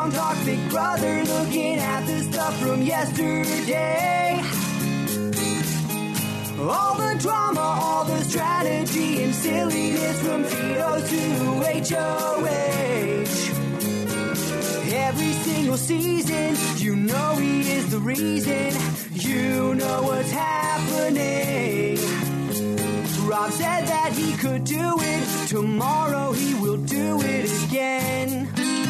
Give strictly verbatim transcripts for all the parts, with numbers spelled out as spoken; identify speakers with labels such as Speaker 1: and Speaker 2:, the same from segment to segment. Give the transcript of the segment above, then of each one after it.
Speaker 1: Armstrong talks Big Brother, looking at the stuff from yesterday. All the drama, all the strategy and silliness from Tito to H O H. Every single season, you know he is the reason. You know what's happening. Rob said that he could do it. Tomorrow he will do it again.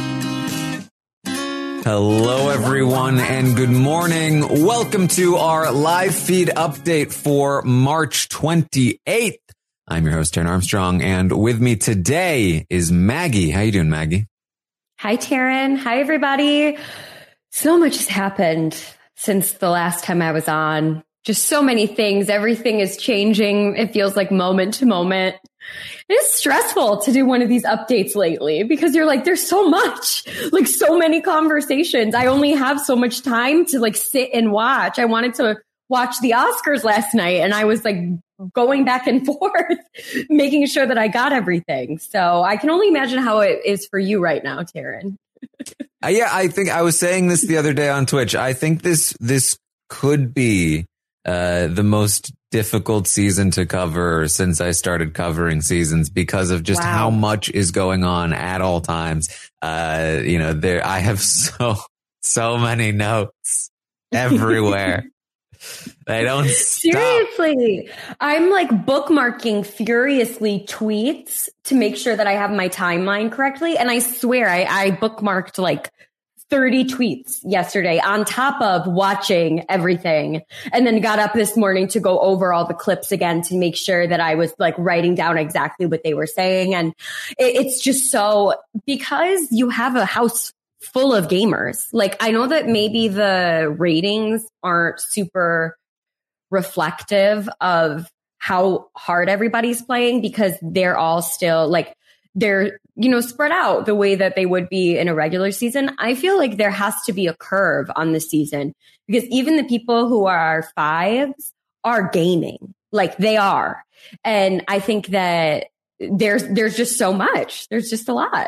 Speaker 2: Hello, everyone, and good morning. Welcome to our live feed update for March twenty-eighth. I'm your host, Taryn Armstrong, and with me today is Maggie. How you doing, Maggie?
Speaker 3: Hi, Taryn. Hi, everybody. So much has happened since the last time I was on. Just so many things. Everything is changing. It feels like moment to moment. It's stressful to do one of these updates lately because you're like, there's so much, like so many conversations. I only have so much time to like sit and watch. I wanted to watch the Oscars last night and I was like going back and forth, making sure that I got everything. So I can only imagine how it is for you right now, Taryn.
Speaker 2: uh, yeah, I think I was saying this the other day on Twitch. I think this, this could be uh, the most difficult season to cover since I started covering seasons because of just wow. how much is going on at all times. Uh, you know, there, I have so, so many notes everywhere. They don't stop.
Speaker 3: Seriously. I'm like bookmarking furiously tweets to make sure that I have my timeline correctly. And I swear I, I bookmarked like thirty tweets yesterday on top of watching everything, and then got up this morning to go over all the clips again to make sure that I was like writing down exactly what they were saying. And it, it's just so, because you have a house full of gamers. Like, I know that maybe the ratings aren't super reflective of how hard everybody's playing because they're all still like, they're, you know, spread out the way that they would be in a regular season. I feel like there has to be a curve on the season because even the people who are fives are gaming, like they are. And I think that there's, there's just so much. There's just a lot.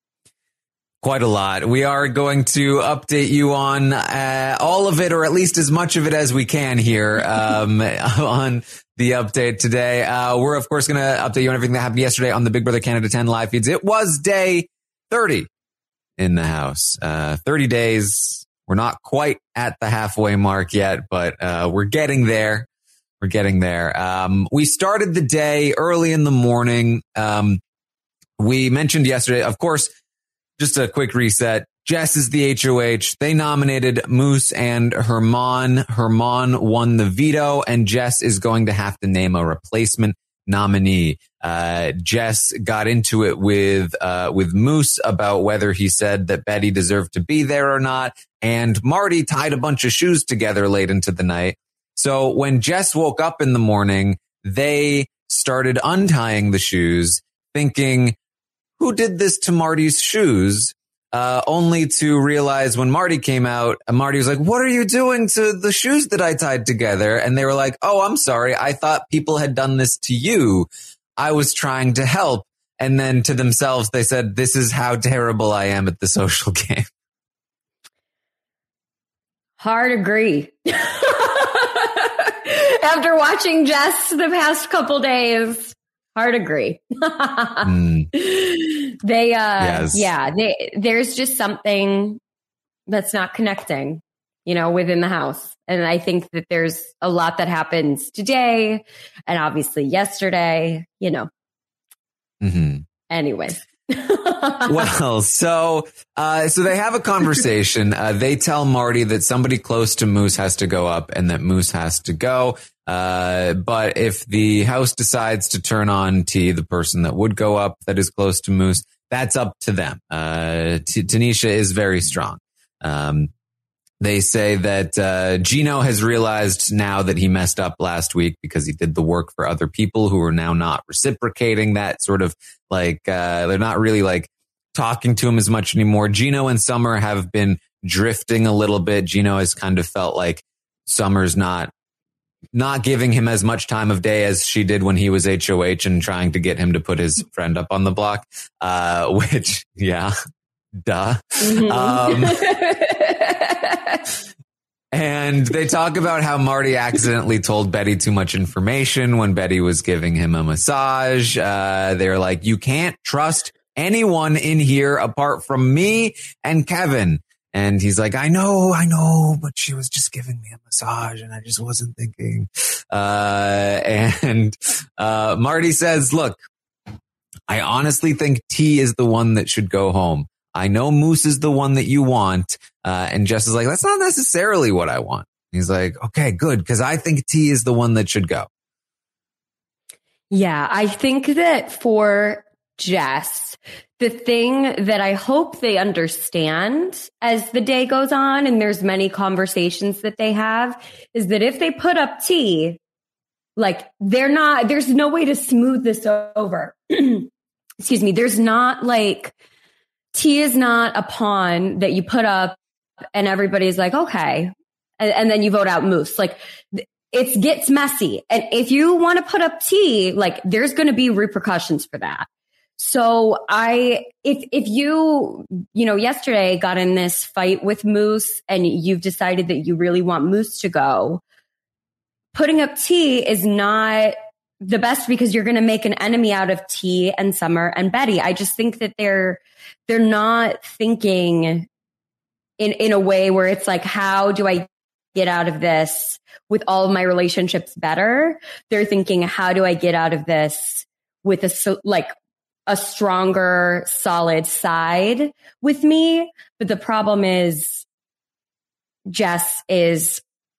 Speaker 2: Quite a lot. We are going to update you on uh, all of it, or at least as much of it as we can here um, on the update today. Uh, we're, of course, going to update you on everything that happened yesterday on the Big Brother Canada ten live feeds. It was day thirty in the house. Uh, thirty days. We're not quite at the halfway mark yet, but uh, we're getting there. We're getting there. Um, we started the day early in the morning. Um, we mentioned yesterday, of course, just a quick reset. Jess is the H O H. They nominated Moose and Herman. Herman won the veto, and Jess is going to have to name a replacement nominee. Uh, Jess got into it with, uh, with Moose about whether he said that Betty deserved to be there or not. And Marty tied a bunch of shoes together late into the night. So when Jess woke up in the morning, they started untying the shoes, thinking, who did this to Marty's shoes? Uh, only to realize when Marty came out, Marty was like, what are you doing to the shoes that I tied together? And they were like, oh, I'm sorry. I thought people had done this to you. I was trying to help. And then to themselves, they said, this is how terrible I am at the social game.
Speaker 3: Hard agree. After watching Jess the past couple days, hard agree. mm. They, uh, yes. yeah, they, there's just something that's not connecting, you know, within the house. And I think that there's a lot that happens today and obviously yesterday, you know.
Speaker 2: Mm-hmm.
Speaker 3: Anyways.
Speaker 2: Well, so, uh, so they have a conversation. Uh, they tell Marty that somebody close to Moose has to go up and that Moose has to go. Uh, but if the house decides to turn on T, the person that would go up that is close to Moose, that's up to them. Uh, T- Tanisha is very strong. Um, they say that, uh, Gino has realized now that he messed up last week because he did the work for other people who are now not reciprocating that sort of like, uh, they're not really like talking to him as much anymore. Gino and Summer have been drifting a little bit. Gino has kind of felt like Summer's not not giving him as much time of day as she did when he was H O H and trying to get him to put his friend up on the block, uh, which, yeah, duh.
Speaker 3: Mm-hmm.
Speaker 2: Um, and they talk about how Marty accidentally told Betty too much information when Betty was giving him a massage. Uh, they're like, you can't trust anyone in here apart from me and Kevin. And he's like, I know, I know, but she was just giving me a massage and I just wasn't thinking. Uh, and uh, Marty says, look, I honestly think T is the one that should go home. I know Moose is the one that you want. Uh, and Jess is like, that's not necessarily what I want. He's like, okay, good. Because I think T is the one that should go.
Speaker 3: Yeah, I think that for Jess, the thing that I hope they understand as the day goes on, and there's many conversations that they have, is that if they put up T, like they're not, there's no way to smooth this over. Excuse me. There's not like, T is not a pawn that you put up and everybody's like, okay. And, and then you vote out Moose. Like it gets messy. And if you want to put up T, like there's going to be repercussions for that. So I, if, if you, you know, yesterday got in this fight with Moose and you've decided that you really want Moose to go, putting up T is not the best because you're going to make an enemy out of T and Summer and Betty. I just think that they're, they're not thinking in, in a way where it's like, how do I get out of this with all of my relationships better? They're thinking, how do I get out of this with a, like a stronger, solid side with me? But the problem is Jess is,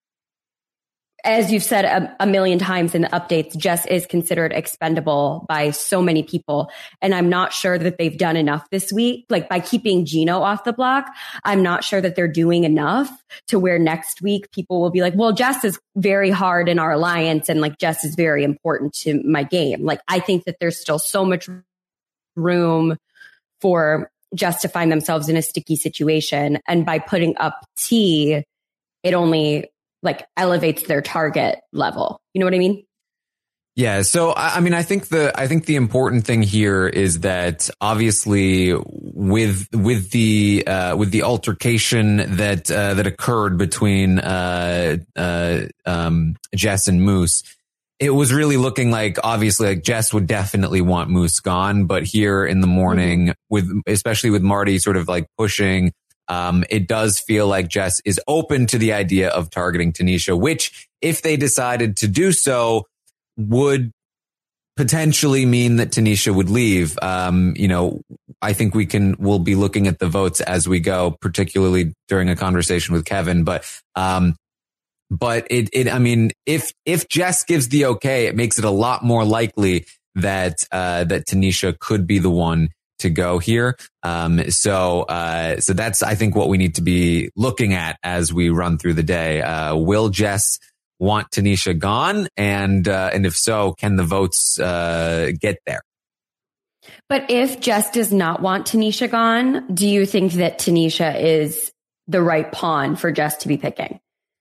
Speaker 3: as you've said a, a million times in the updates, Jess is considered expendable by so many people. And I'm not sure that they've done enough this week. Like by keeping Gino off the block, I'm not sure that they're doing enough to where next week people will be like, well, Jess is very hard in our alliance. And like Jess is very important to my game. Like I think that there's still so much room for Jess to find themselves in a sticky situation. And by putting up T, it only like elevates their target level. You know what I mean?
Speaker 2: Yeah. So, I mean, I think the, I think the important thing here is that obviously with, with the, uh, with the altercation that, uh, that occurred between, uh, uh, um, Jess and Moose, it was really looking like obviously like Jess would definitely want Moose gone. But here in the morning mm-hmm. with, especially with Marty sort of like pushing, Um, it does feel like Jess is open to the idea of targeting Tanisha, which if they decided to do so would potentially mean that Tanisha would leave. Um, you know, I think we can, we'll be looking at the votes as we go, particularly during a conversation with Kevin. But, um, but it, it, I mean, if, if Jess gives the okay, it makes it a lot more likely that, uh, that Tanisha could be the one to go here. Um, so, uh, so that's, I think what we need to be looking at as we run through the day. Uh, will Jess want Tanisha gone? And, uh, and if so, can the votes, uh, get there?
Speaker 3: But if Jess does not want Tanisha gone, do you think that Tanisha is the right pawn for Jess to be picking?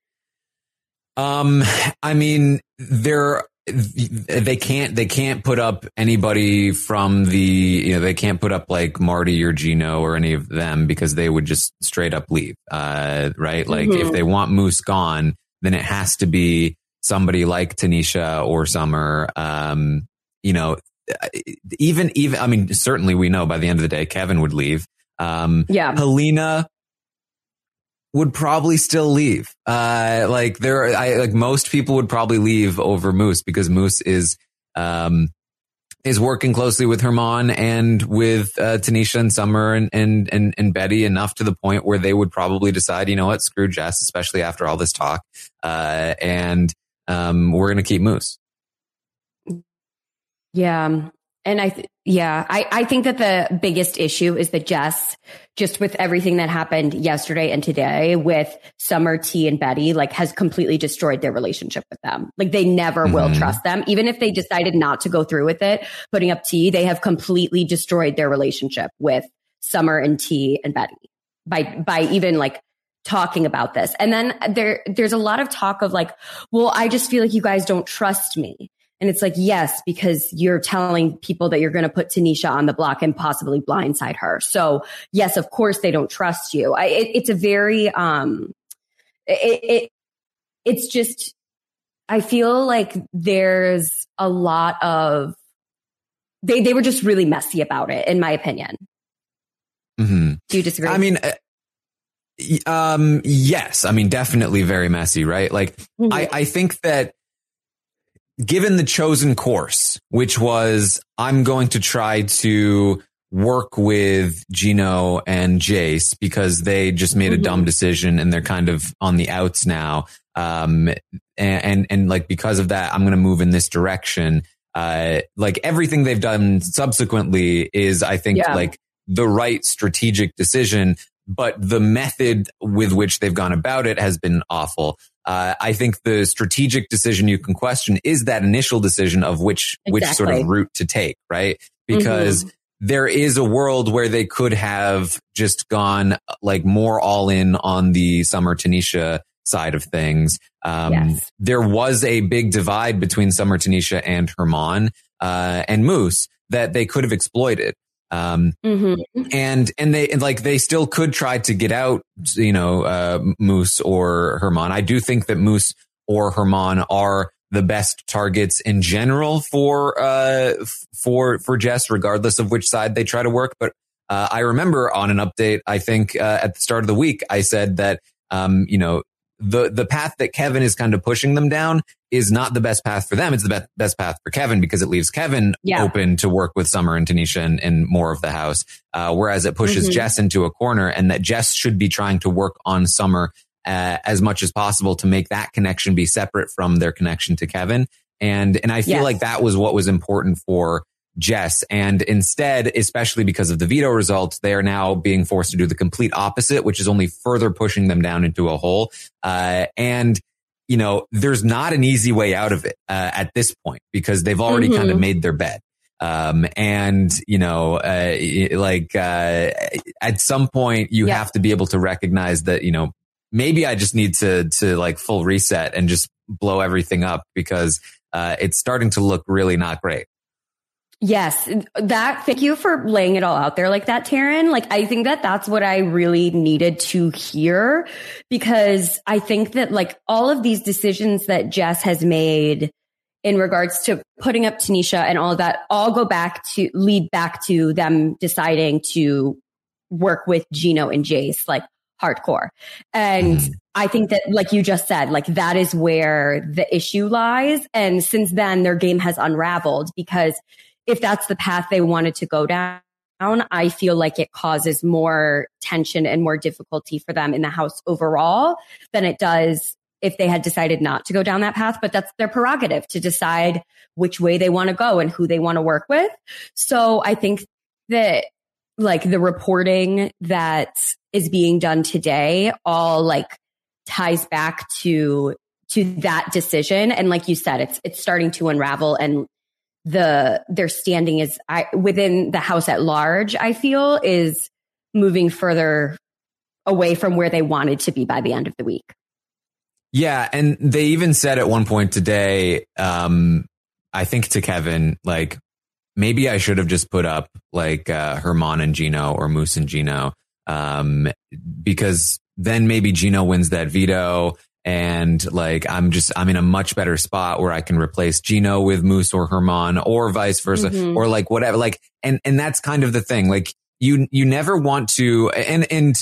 Speaker 2: Um, I mean, there, they can't, they can't put up anybody from the, you know, they can't put up like Marty or Gino or any of them because they would just straight up leave. Uh, right. Like mm-hmm. if they want Moose gone, then it has to be somebody like Tanisha or Summer. Um, you know, even, even, I mean, certainly we know by the end of the day, Kevin would leave. Um,
Speaker 3: yeah.
Speaker 2: Helena would probably still leave. Uh, like there, I, like most people would probably leave over Moose because Moose is, um, is working closely with Herman and with, uh, Tanisha and Summer and, and, and, and Betty enough to the point where they would probably decide, you know what, screw Jess, especially after all this talk. Uh, and, um, we're going to keep Moose.
Speaker 3: Yeah. And I, th- yeah, I, I think that the biggest issue is that Jess, just with everything that happened yesterday and today with Summer, T, and Betty, like has completely destroyed their relationship with them. Like they never mm-hmm. will trust them. Even if they decided not to go through with it, putting up T, they have completely destroyed their relationship with Summer and T and Betty by, by even like talking about this. And then there, there's a lot of talk of like, well, I just feel like you guys don't trust me. And it's like, yes, because you're telling people that you're going to put Tanisha on the block and possibly blindside her. So yes, of course they don't trust you. I, it, it's a very, um, it, it, it's just, I feel like there's a lot of, they, they were just really messy about it, in my opinion.
Speaker 2: Mm-hmm.
Speaker 3: Do you disagree?
Speaker 2: I mean, uh, um, yes, I mean, definitely very messy, right? Like, mm-hmm. I, I think that given the chosen course, which was, I'm going to try to work with Gino and Jace because they just made mm-hmm. a dumb decision and they're kind of on the outs now. Um, and, and, and like, because of that, I'm going to move in this direction. Uh, like everything they've done subsequently is, I think, yeah. like the right strategic decision, but the method with which they've gone about it has been awful. Uh, I think the strategic decision you can question is that initial decision of which, exactly. which sort of route to take, right? Because mm-hmm. there is a world where they could have just gone like more all in on the Summer Tanisha side of things. Um, yes. There was a big divide between Summer Tanisha and Herman, uh, and Moose that they could have exploited. Um, mm-hmm. and, and they, and like, they still could try to get out, you know, uh, Moose or Herman. I do think that Moose or Herman are the best targets in general for, uh, for, for Jess, regardless of which side they try to work. But, uh, I remember on an update, I think, uh, at the start of the week, I said that, um, you know, the, the path that Kevin is kind of pushing them down is not the best path for them. It's the best, best path for Kevin because it leaves Kevin yeah. open to work with Summer and Tanisha and, and more of the house. Uh, whereas it pushes mm-hmm. Jess into a corner, and that Jess should be trying to work on Summer, uh, as much as possible to make that connection be separate from their connection to Kevin. And, and I feel yes. like that was what was important for Jess. And instead, especially because of the veto results, they are now being forced to do the complete opposite, which is only further pushing them down into a hole. Uh, and, you know, there's not an easy way out of it, uh, at this point, because they've already mm-hmm. kind of made their bed. Um, and, you know, uh, like, uh, at some point you yeah. have to be able to recognize that, you know, maybe I just need to, to like full reset and just blow everything up because, uh, it's starting to look really not great.
Speaker 3: Yes, that, thank you for laying it all out there like that, Taryn. Like, I think that that's what I really needed to hear, because I think that like all of these decisions that Jess has made in regards to putting up Tanisha and all of that all go back to lead back to them deciding to work with Gino and Jace, like hardcore. And mm. I think that, like you just said, like that is where the issue lies. And since then their game has unraveled, because if that's the path they wanted to go down, I feel like it causes more tension and more difficulty for them in the house overall than it does if they had decided not to go down that path. But that's their prerogative to decide which way they want to go and who they want to work with. So I think that like the reporting that is being done today all like ties back to to that decision. And like you said, it's it's starting to unravel, and the their standing is I, within the house at large, I feel, is moving further away from where they wanted to be by the end of the week.
Speaker 2: Yeah. And they even said at one point today, um, I think to Kevin, like, maybe I should have just put up like uh, Herman and Gino or Moose and Gino, um, because then maybe Gino wins that veto. And like, I'm just, I'm in a much better spot where I can replace Gino with Moose or Herman or vice versa, mm-hmm. or like whatever. Like, and, and that's kind of the thing. Like you, you never want to, and, and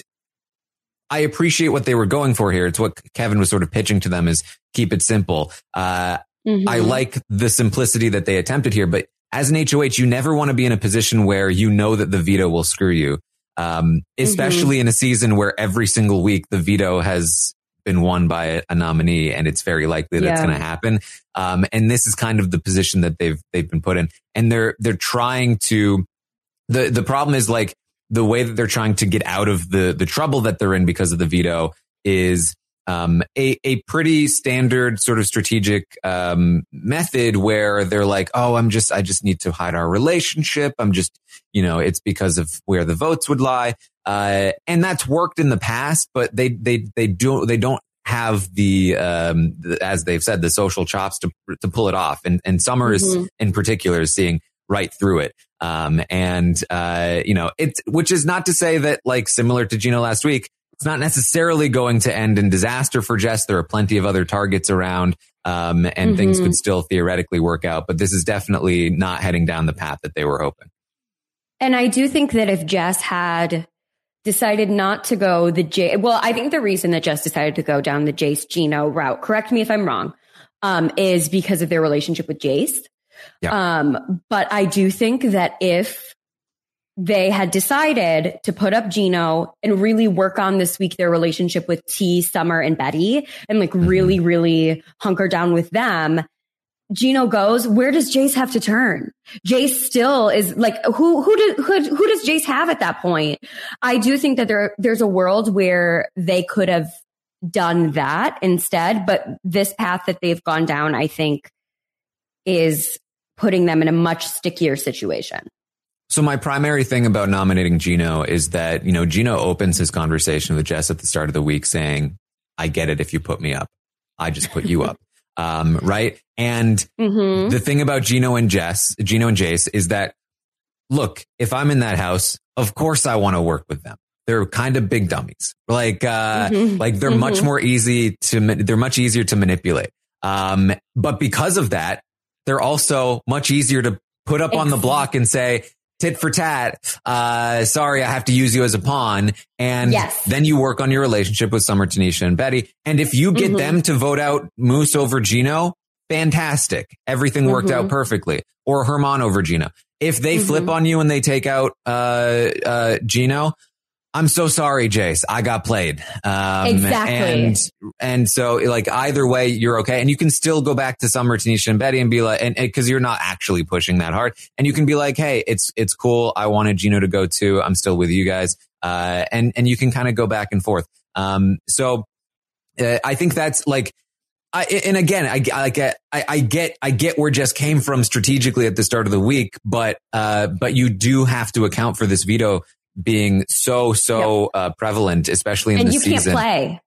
Speaker 2: I appreciate what they were going for here. It's what Kevin was sort of pitching to them, is keep it simple. Uh, mm-hmm. I like the simplicity that they attempted here, but as an H O H, you never want to be in a position where you know that the veto will screw you. Um, especially mm-hmm. in a season where every single week the veto has been won by a, a nominee, and it's very likely that yeah. it's going to happen. Um, and this is kind of the position that they've, they've been put in, and they're, they're trying to, the, the problem is like the way that they're trying to get out of the, the trouble that they're in because of the veto is, um, a, a pretty standard sort of strategic, um, method where they're like, oh, I'm just, I just need to hide our relationship. I'm just, you know, it's because of where the votes would lie. Uh, and that's worked in the past, but they, they, they do, they don't have the, um, the, as they've said, the social chops to to pull it off. And and Summer mm-hmm. is in particular is seeing right through it. Um, and uh, you know, it's which is not to say that, like, similar to Gino last week, it's not necessarily going to end in disaster for Jess. There are plenty of other targets around, um, and mm-hmm. things could still theoretically work out. But this is definitely not heading down the path that they were hoping.
Speaker 3: And I do think that if Jess had decided not to go the J, well, I think the reason that Jess decided to go down the Jace Gino route, correct me if I'm wrong, um, is because of their relationship with Jace. Yeah. Um, but I do think that if they had decided to put up Gino and really work on this week their relationship with T, Summer, and Betty, and like mm-hmm. really, really hunker down with them, Gino goes, where does Jace have to turn? Jace still is like, who, who, do, who, who does Jace have at that point? I do think that there, there's a world where they could have done that instead, but this path that they've gone down, I think, is putting them in a much stickier situation.
Speaker 2: So my primary thing about nominating Gino is that, you know, Gino opens his conversation with Jess at the start of the week saying, I get it if you put me up. I just put you up. Um, right. And mm-hmm. the thing about Gino and Jess, Gino and Jace is that, look, if I'm in that house, of course I want to work with them. They're kind of big dummies. Like, uh, mm-hmm. like they're mm-hmm. much more easy to, they're much easier to manipulate. Um, but because of that, they're also much easier to put up on the block and say, tit for tat, uh, sorry, I have to use you as a pawn. And yes. then you work on your relationship with Summer, Tanisha, and Betty. And if you get mm-hmm. them to vote out Moose over Gino, fantastic. Everything worked mm-hmm. out perfectly. Or Herman over Gino. If they mm-hmm. flip on you and they take out uh, uh, Gino, I'm so sorry, Jace. I got played. Um,
Speaker 3: exactly.
Speaker 2: And, and so like either way, you're okay. And you can still go back to Summer, Tanisha, and Betty and be like, and, and cause you're not actually pushing that hard. And you can be like, hey, it's, it's cool. I wanted Gino to go too. I'm still with you guys. Uh, and, and you can kind of go back and forth. Um, so, uh, I think that's like, I, and again, I, I get, I, I get, I get where Jess came from strategically at the start of the week, but, uh, but you do have to account for this veto being so, so, yep. uh, prevalent, especially in
Speaker 3: and
Speaker 2: this season.
Speaker 3: And you can't play.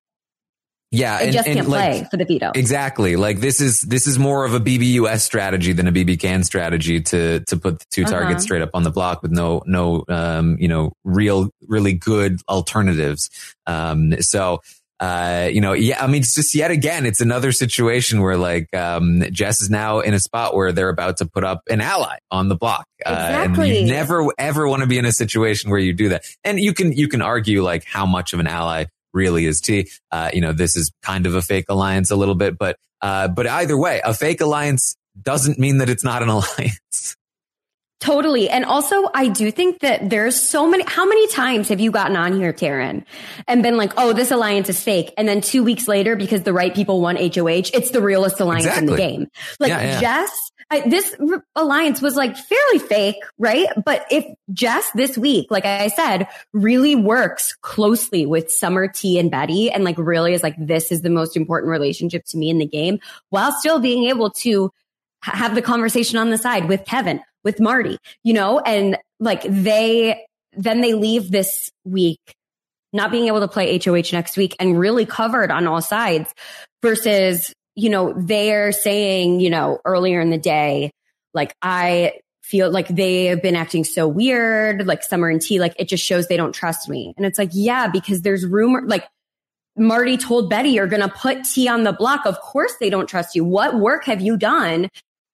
Speaker 2: Yeah.
Speaker 3: They
Speaker 2: and,
Speaker 3: just
Speaker 2: and
Speaker 3: can't
Speaker 2: like,
Speaker 3: play for the veto.
Speaker 2: Exactly. Like this is, this is more of a B B U S strategy than a B B Can strategy to, to put the two uh-huh. targets straight up on the block with no, no, um, you know, real, really good alternatives. Um, so, Uh, you know, yeah, I mean, it's just yet again, it's another situation where like, um, Jess is now in a spot where they're about to put up an ally on the block.
Speaker 3: Exactly.
Speaker 2: Uh, and you never, ever want to be in a situation where you do that. And you can, you can argue like how much of an ally really is T. Uh, you know, this is kind of a fake alliance a little bit, but, uh, but either way, a fake alliance doesn't mean that it's not an alliance.
Speaker 3: Totally. And also, I do think that there's so many, how many times have you gotten on here, Taryn, and been like, oh, this alliance is fake. And then two weeks later, because the right people won H O H, it's the realest alliance exactly. in the game. Like yeah, yeah. Jess, I, this r- alliance was like fairly fake, right? But if Jess this week, like I said, really works closely with Summer, T, and Betty, and like really is like, this is the most important relationship to me in the game, while still being able to ha- have the conversation on the side with Kevin, with Marty, you know, and like they, then they leave this week not being able to play H O H next week and really covered on all sides versus, you know, they're saying, you know, earlier in the day, like, I feel like they have been acting so weird, like Summer and T, like it just shows they don't trust me. And it's like, yeah, because there's rumor, like Marty told Betty, you're going to put T on the block. Of course they don't trust you. What work have you done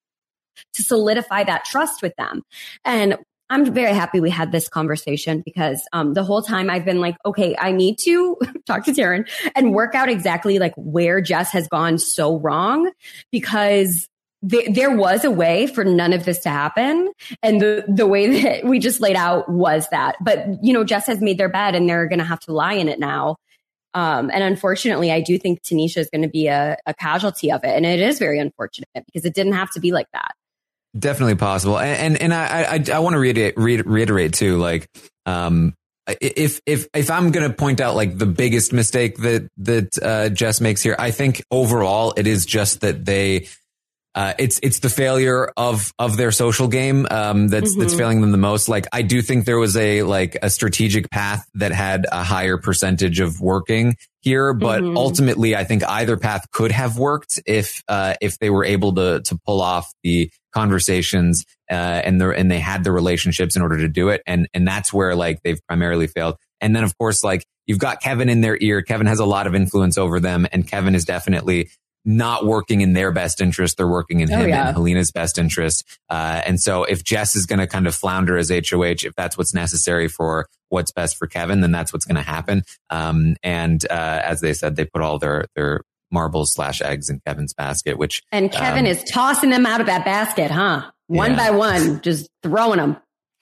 Speaker 3: to solidify that trust with them? And I'm very happy we had this conversation because um, the whole time I've been like, okay, I need to talk to Taryn and work out exactly like where Jess has gone so wrong, because th- there was a way for none of this to happen. And the, the way that we just laid out was that. But, you know, Jess has made their bed and they're going to have to lie in it now. Um, and unfortunately, I do think Tanisha is going to be a, a casualty of it. And it is very unfortunate because it didn't have to be like that.
Speaker 2: Definitely possible. And, and, and I, I, I want to reiterate, reiterate too, like, um, if, if, if I'm going to point out like the biggest mistake that, that, uh, Jess makes here, I think overall it is just that they, uh, it's it's the failure of of their social game um, that's mm-hmm. that's failing them the most. Like I do think there was a like a strategic path that had a higher percentage of working here, but mm-hmm. ultimately I think either path could have worked if uh, if they were able to to pull off the conversations uh, and the and they had the relationships in order to do it, and and that's where like they've primarily failed. And then of course like you've got Kevin in their ear. Kevin has a lot of influence over them, and Kevin is definitely not working in their best interest. They're working in him oh, yeah. and Helena's best interest. Uh, and so if Jess is going to kind of flounder as H O H, if that's what's necessary for what's best for Kevin, then that's what's going to happen. Um, and uh, as they said, they put all their their marbles slash eggs in Kevin's basket, which
Speaker 3: and Kevin um, is tossing them out of that basket, huh? One yeah. by one, just throwing them.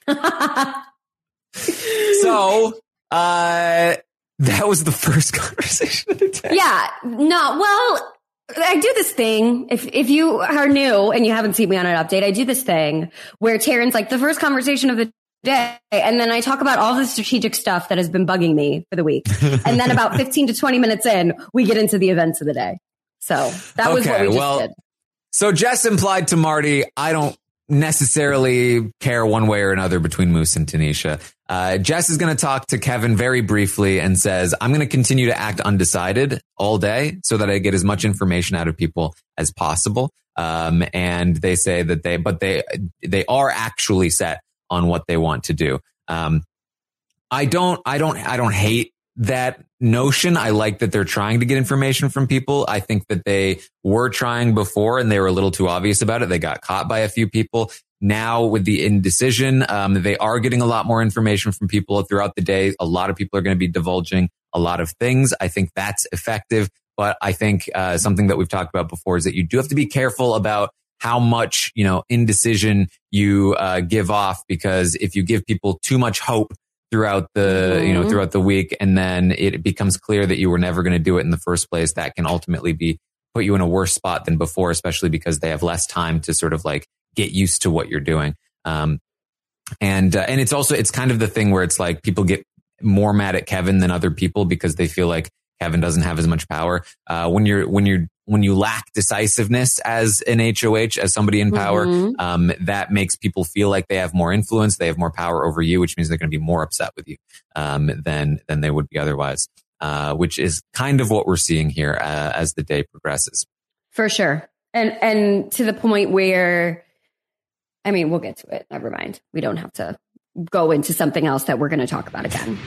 Speaker 2: So uh, that was the first conversation of the day.
Speaker 3: Yeah. No. Well. I do this thing. If if you are new and you haven't seen me on an update, I do this thing where Taryn's like the first conversation of the day. And then I talk about all the strategic stuff that has been bugging me for the week. And then about fifteen to twenty minutes in, we get into the events of the day. So that was okay, what we just
Speaker 2: well,
Speaker 3: did.
Speaker 2: So Jess implied to Marty, I don't necessarily care one way or another between Moose and Tanisha. Uh, Jess is going to talk to Kevin very briefly and says, I'm going to continue to act undecided all day so that I get as much information out of people as possible. Um, and they say that they, but they, they are actually set on what they want to do. Um, I don't, I don't, I don't hate that notion. I like that they're trying to get information from people. I think that they were trying before and they were a little too obvious about it. They got caught by a few people. Now with the indecision, um, they are getting a lot more information from people throughout the day. A lot of people are going to be divulging a lot of things. I think that's effective. But I think uh, something that we've talked about before is that you do have to be careful about how much, you know, indecision you uh, give off, because if you give people too much hope throughout the, mm-hmm. you know, throughout the week, and then it becomes clear that you were never going to do it in the first place, that can ultimately be put you in a worse spot than before, especially because they have less time to sort of like get used to what you're doing. Um, and, uh, and it's also, it's kind of the thing where it's like people get more mad at Kevin than other people because they feel like Kevin doesn't have as much power. Uh, when you're, when you're, when you lack decisiveness as an H O H, as somebody in power, mm-hmm. um, that makes people feel like they have more influence, they have more power over you, which means they're going to be more upset with you, um, than, than they would be otherwise, uh, which is kind of what we're seeing here, uh, as the day progresses.
Speaker 3: For sure. And, and to the point where, I mean, we'll get to it. Never mind. We don't have to go into something else that we're going to talk about again.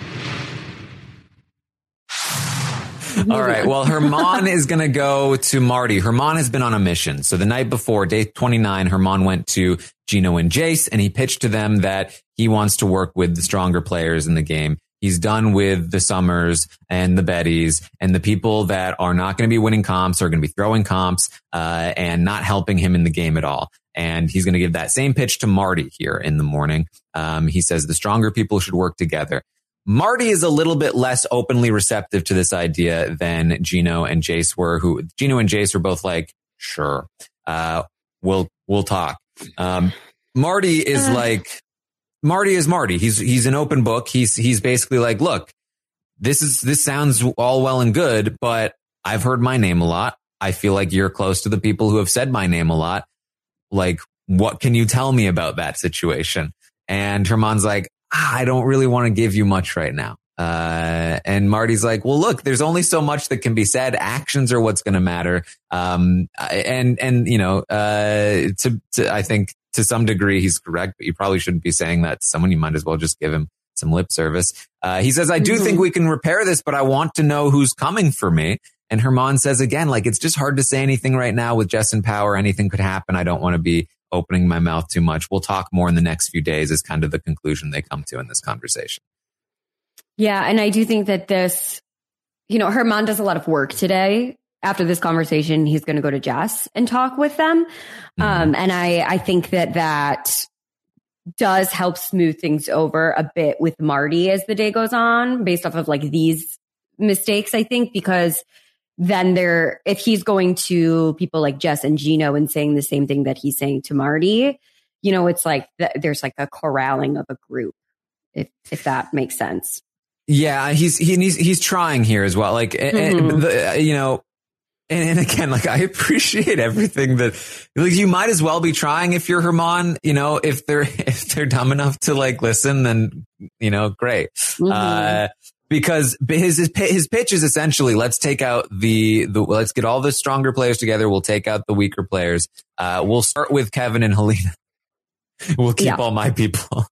Speaker 2: All right. Well, Herman is going to go to Marty. Herman has been on a mission. So the night before, day twenty-nine, Herman went to Gino and Jace, and he pitched to them that he wants to work with the stronger players in the game. He's done with the Summers and the Bettys and the people that are not going to be winning comps, are going to be throwing comps, uh, and not helping him in the game at all. And he's going to give that same pitch to Marty here in the morning. Um, he says the stronger people should work together. Marty is a little bit less openly receptive to this idea than Gino and Jace were, who Gino and Jace were both like, sure, uh, we'll, we'll talk. Um, Marty is uh. like, Marty is Marty. He's, he's an open book. He's, he's basically like, look, this is, this sounds all well and good, but I've heard my name a lot. I feel like you're close to the people who have said my name a lot. Like, what can you tell me about that situation? And Herman's like, I don't really want to give you much right now. Uh, and Marty's like, well, look, there's only so much that can be said. Actions are what's going to matter. Um, and, and, you know, uh, to, to, I think to some degree he's correct, but you probably shouldn't be saying that to someone. You might as well just give him some lip service. Uh, he says, I do mm-hmm. think we can repair this, but I want to know who's coming for me. And Herman says again, like, it's just hard to say anything right now with Jess in power. Anything could happen. I don't want to be opening my mouth too much. We'll talk more in the next few days is kind of the conclusion they come to in this conversation.
Speaker 3: Yeah. And I do think that this, you know, Herman does a lot of work today. After this conversation, he's going to go to Jess and talk with them. Mm-hmm. Um, and I, I think that that does help smooth things over a bit with Marty as the day goes on, based off of like these mistakes, I think, because then there, if he's going to people like Jess and Gino and saying the same thing that he's saying to Marty, you know, it's like th- there's like a corralling of a group, if if that makes sense.
Speaker 2: Yeah, he's he, he's he's trying here as well. Like, mm-hmm. and the, you know, And, and again, like I appreciate everything that like you might as well be trying if you're Herman, you know, if they're if they're dumb enough to like listen, then you know, great. Mm-hmm. Uh, because his, his his pitch is essentially let's take out the the let's get all the stronger players together. We'll take out the weaker players. Uh, we'll start with Kevin and Helena. We'll keep yeah. all my people.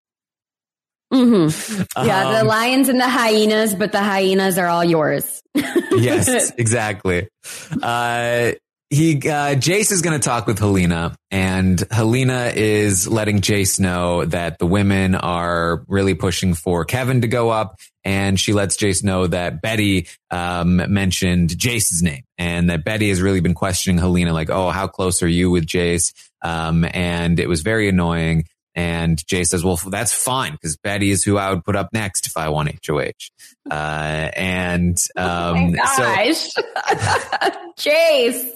Speaker 3: Mm-hmm. Yeah, um, the lions and the hyenas, but the hyenas are all yours.
Speaker 2: Yes, exactly. Uh, he, uh, Jace is going to talk with Helena, and Helena is letting Jace know that the women are really pushing for Kevin to go up. And she lets Jace know that Betty, um, mentioned Jace's name, and that Betty has really been questioning Helena, like, oh, how close are you with Jace? Um, and it was very annoying. And Jace says, well, that's fine, because Betty is who I would put up next if I won H O H. Uh, and, um,
Speaker 3: oh my gosh. So Jace.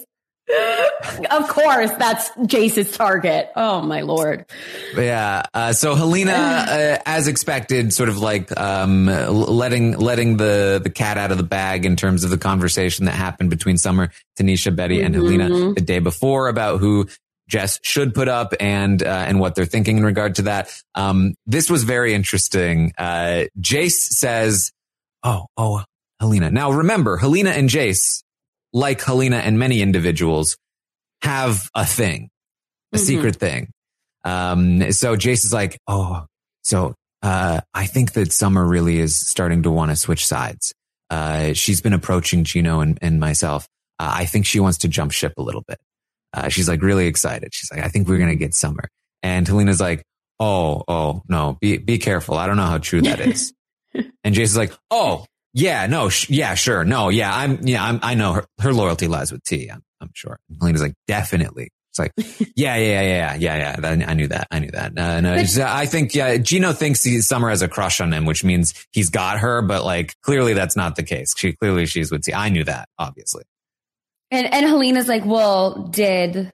Speaker 3: Of course, that's Jace's target. Oh my Lord.
Speaker 2: Yeah. Uh, so Helena, uh, as expected, sort of like, um, letting, letting the, the cat out of the bag in terms of the conversation that happened between Summer, Tanisha, Betty, and mm-hmm. Helena the day before about who Jess should put up and, uh, and what they're thinking in regard to that. Um, this was very interesting. Uh, Jace says, oh, oh, Helena. Now remember, Helena and Jace, like Helena and many individuals, have a thing, a mm-hmm. secret thing. Um, so Jace is like, oh, so, uh, I think that Summer really is starting to want to switch sides. Uh, she's been approaching Gino and, and myself. Uh, I think she wants to jump ship a little bit. Uh, she's like really excited. She's like, I think we're going to get Summer. And Helena's like, oh, oh, no, be, be careful. I don't know how true that is. And Jason's like, oh, yeah, no, sh- yeah, sure. No, yeah, I'm, yeah, I'm, I know her, her loyalty lies with T. I'm, I'm sure. And Helena's like, definitely. It's like, yeah, yeah, yeah, yeah, yeah, yeah. I knew that. I knew that. Uh, no, it's, uh, I think, yeah, Gino thinks he, Summer has a crush on him, which means he's got her, but like, clearly that's not the case. She, clearly she's with T. I knew that, obviously.
Speaker 3: And, and Helena's like, well, did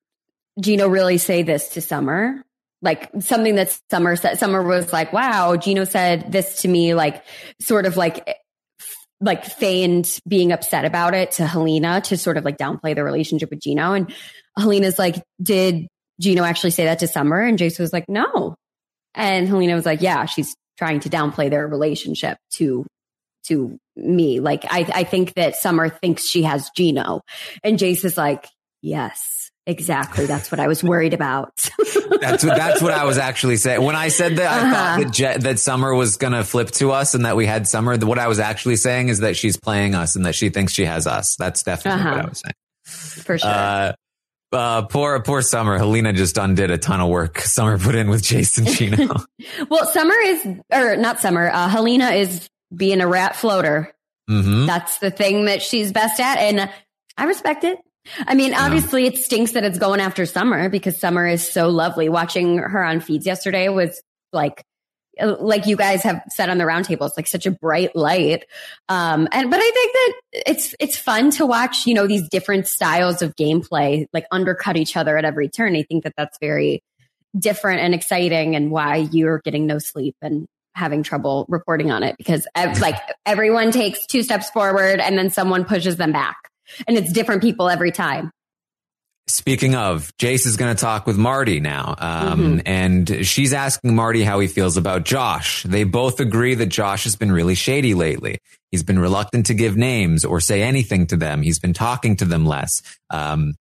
Speaker 3: Gino really say this to Summer? Like something that Summer said. Summer was like, wow, Gino said this to me, like sort of like, like feigned being upset about it to Helena to sort of like downplay the relationship with Gino. And Helena's like, did Gino actually say that to Summer? And Jason was like, no. And Helena was like, yeah, she's trying to downplay their relationship to, to me. Like, I, I think that Summer thinks she has Gino. And Jace is like, yes, exactly. That's what I was worried about.
Speaker 2: that's what, that's what I was actually saying. When I said that, I uh-huh. thought that, Je- that Summer was going to flip to us and that we had Summer. What I was actually saying is that she's playing us and that she thinks she has us. That's definitely uh-huh. what I was saying.
Speaker 3: For sure.
Speaker 2: Uh, uh, poor, poor Summer. Helena just undid a ton of work Summer put in with Jason Gino.
Speaker 3: Well, Summer is, or not Summer, uh, Helena is being a rat floater.
Speaker 2: Mm-hmm.
Speaker 3: That's the thing that she's best at. And I respect it. I mean, obviously yeah. it stinks that it's going after Summer because Summer is so lovely. Watching her on feeds yesterday was like, like you guys have said on the roundtable, it's like such a bright light. Um, and, but I think that it's, it's fun to watch, you know, these different styles of gameplay, like undercut each other at every turn. I think that that's very different and exciting and why you're getting no sleep and having trouble reporting on it because like everyone takes two steps forward and then someone pushes them back. And it's different people every time.
Speaker 2: Speaking of, Jace is going to talk with Marty now. Um, mm-hmm. And she's asking Marty how he feels about Josh. They both agree that Josh has been really shady lately. He's been reluctant to give names or say anything to them. He's been talking to them less. Um,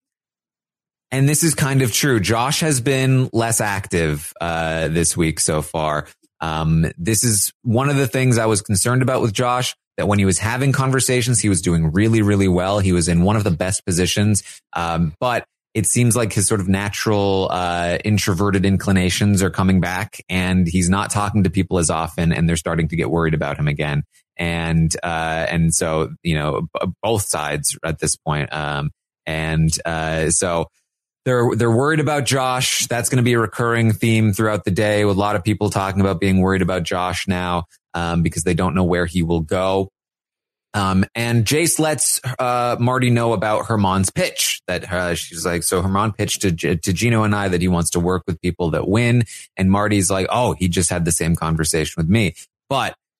Speaker 2: and this is kind of true. Josh has been less active uh, this week so far. Um, this is one of the things I was concerned about with Josh. That when he was having conversations, he was doing really, really well. He was in one of the best positions. Um, but it seems like his sort of natural, uh, introverted inclinations are coming back and he's not talking to people as often and they're starting to get worried about him again. And, uh, and so, you know, b- both sides at this point. Um, and, uh, so they're, they're worried about Josh. That's going to be a recurring theme throughout the day with a lot of people talking about being worried about Josh now. Um, because they don't know where he will go. Um, and Jace lets, uh, Marty know about Herman's pitch that, uh, she's like, so Herman pitched to, to Gino and I that he wants to work with people that win. And Marty's like, oh, he just had the same conversation with me. But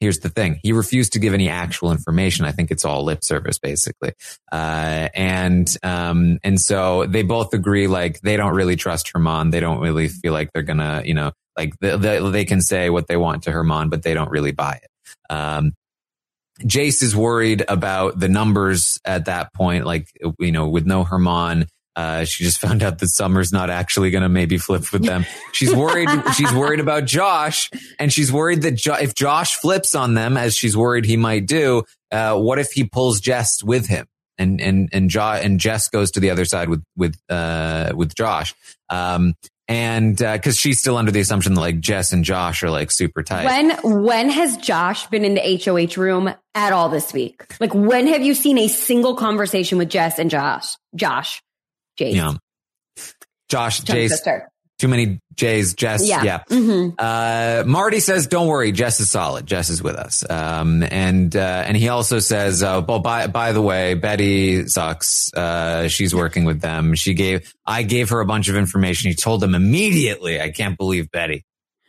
Speaker 2: here's the thing. He refused to give any actual information. I think it's all lip service, basically. Uh, and, um, and so they both agree, like, they don't really trust Herman. They don't really feel like they're gonna, you know, like they, they, they can say what they want to Herman, but they don't really buy it. Um, Jace is worried about the numbers at that point. Like, you know, with no Herman, Uh, she just found out that Summer's not actually going to maybe flip with them. She's worried. She's worried about Josh, and she's worried that jo- if Josh flips on them, as she's worried he might do, uh, what if he pulls Jess with him, and and and jo- and Jess goes to the other side with with uh, with Josh, um, and because uh, she's still under the assumption that like Jess and Josh are like super tight.
Speaker 3: When when has Josh been in the H O H room at all this week? Like, when have you seen a single conversation with Jess and Josh? Josh. Jace.
Speaker 2: Yeah. Josh, Jace.
Speaker 3: Sister.
Speaker 2: Too many J's, Jess.
Speaker 3: Yeah.
Speaker 2: yeah.
Speaker 3: Mm-hmm.
Speaker 2: Uh, Marty says, don't worry. Jess is solid. Jess is with us. Um, and, uh, and he also says, uh, well, by, by the way, Betty sucks. Uh, she's working with them. She gave, I gave her a bunch of information. He told them immediately. I can't believe Betty.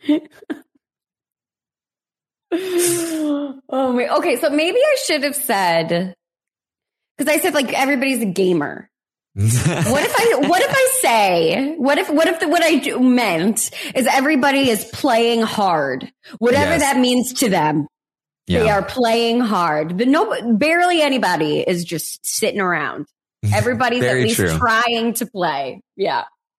Speaker 3: Oh my, okay. So maybe I should have said, because I said like everybody's a gamer. what if I what if I say what if what if the, what I do, meant is everybody is playing hard, whatever
Speaker 2: yes.
Speaker 3: that means to them. Yeah. They are playing hard, but no, barely anybody is just sitting around. Everybody's at least true. trying to play. Yeah.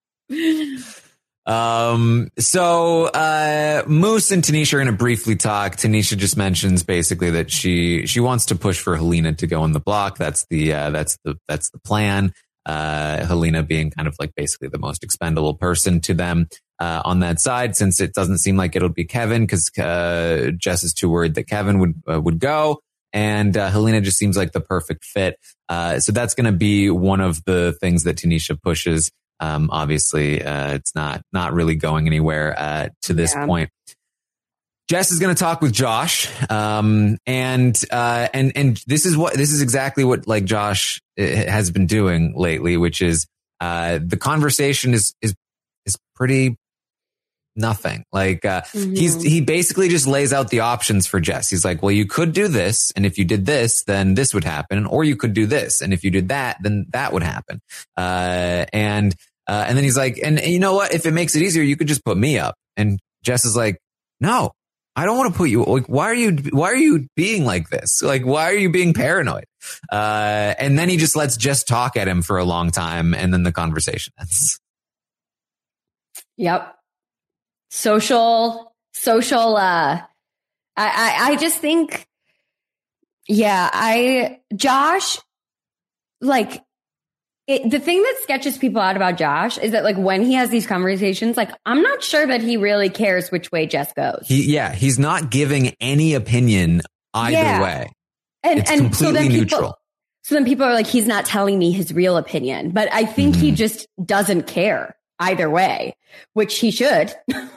Speaker 2: Um, so, uh, Moose and Tanisha are going to briefly talk. Tanisha just mentions basically that she, she wants to push for Helena to go on the block. That's the, uh, that's the, that's the plan. Uh, Helena being kind of like basically the most expendable person to them, uh, on that side, since it doesn't seem like it'll be Kevin because, uh, Jess is too worried that Kevin would, uh, would go. And, uh, Helena just seems like the perfect fit. Uh, so that's going to be one of the things that Tanisha pushes. Um, obviously, uh, it's not, not really going anywhere, uh, to this yeah. point. Jess is going to talk with Josh. Um, and, uh, and, and this is what, this is exactly what like Josh has been doing lately, which is, uh, the conversation is, is, is pretty nothing. Like, uh, mm-hmm. he's, he basically just lays out the options for Jess. He's like, well, you could do this. And if you did this, then this would happen. Or you could do this. And if you did that, then that would happen. Uh, and, uh, and then he's like, and, and you know what? If it makes it easier, you could just put me up. And Jess is like, no. I don't want to put you, like, why are you, why are you being like this? Like, why are you being paranoid? Uh, and then he just lets Jess talk at him for a long time. And then the conversation ends.
Speaker 3: Yep. Social, social, uh, I, I, I just think, yeah, I, Josh, like, It, the thing that sketches people out about Josh is that like when he has these conversations, like I'm not sure that he really cares which way Jess goes.
Speaker 2: He, yeah, he's not giving any opinion either
Speaker 3: yeah.
Speaker 2: way.
Speaker 3: And,
Speaker 2: it's
Speaker 3: and
Speaker 2: completely
Speaker 3: so then people,
Speaker 2: neutral.
Speaker 3: So then people are like, he's not telling me his real opinion, but I think mm-hmm. he just doesn't care either way, which he should.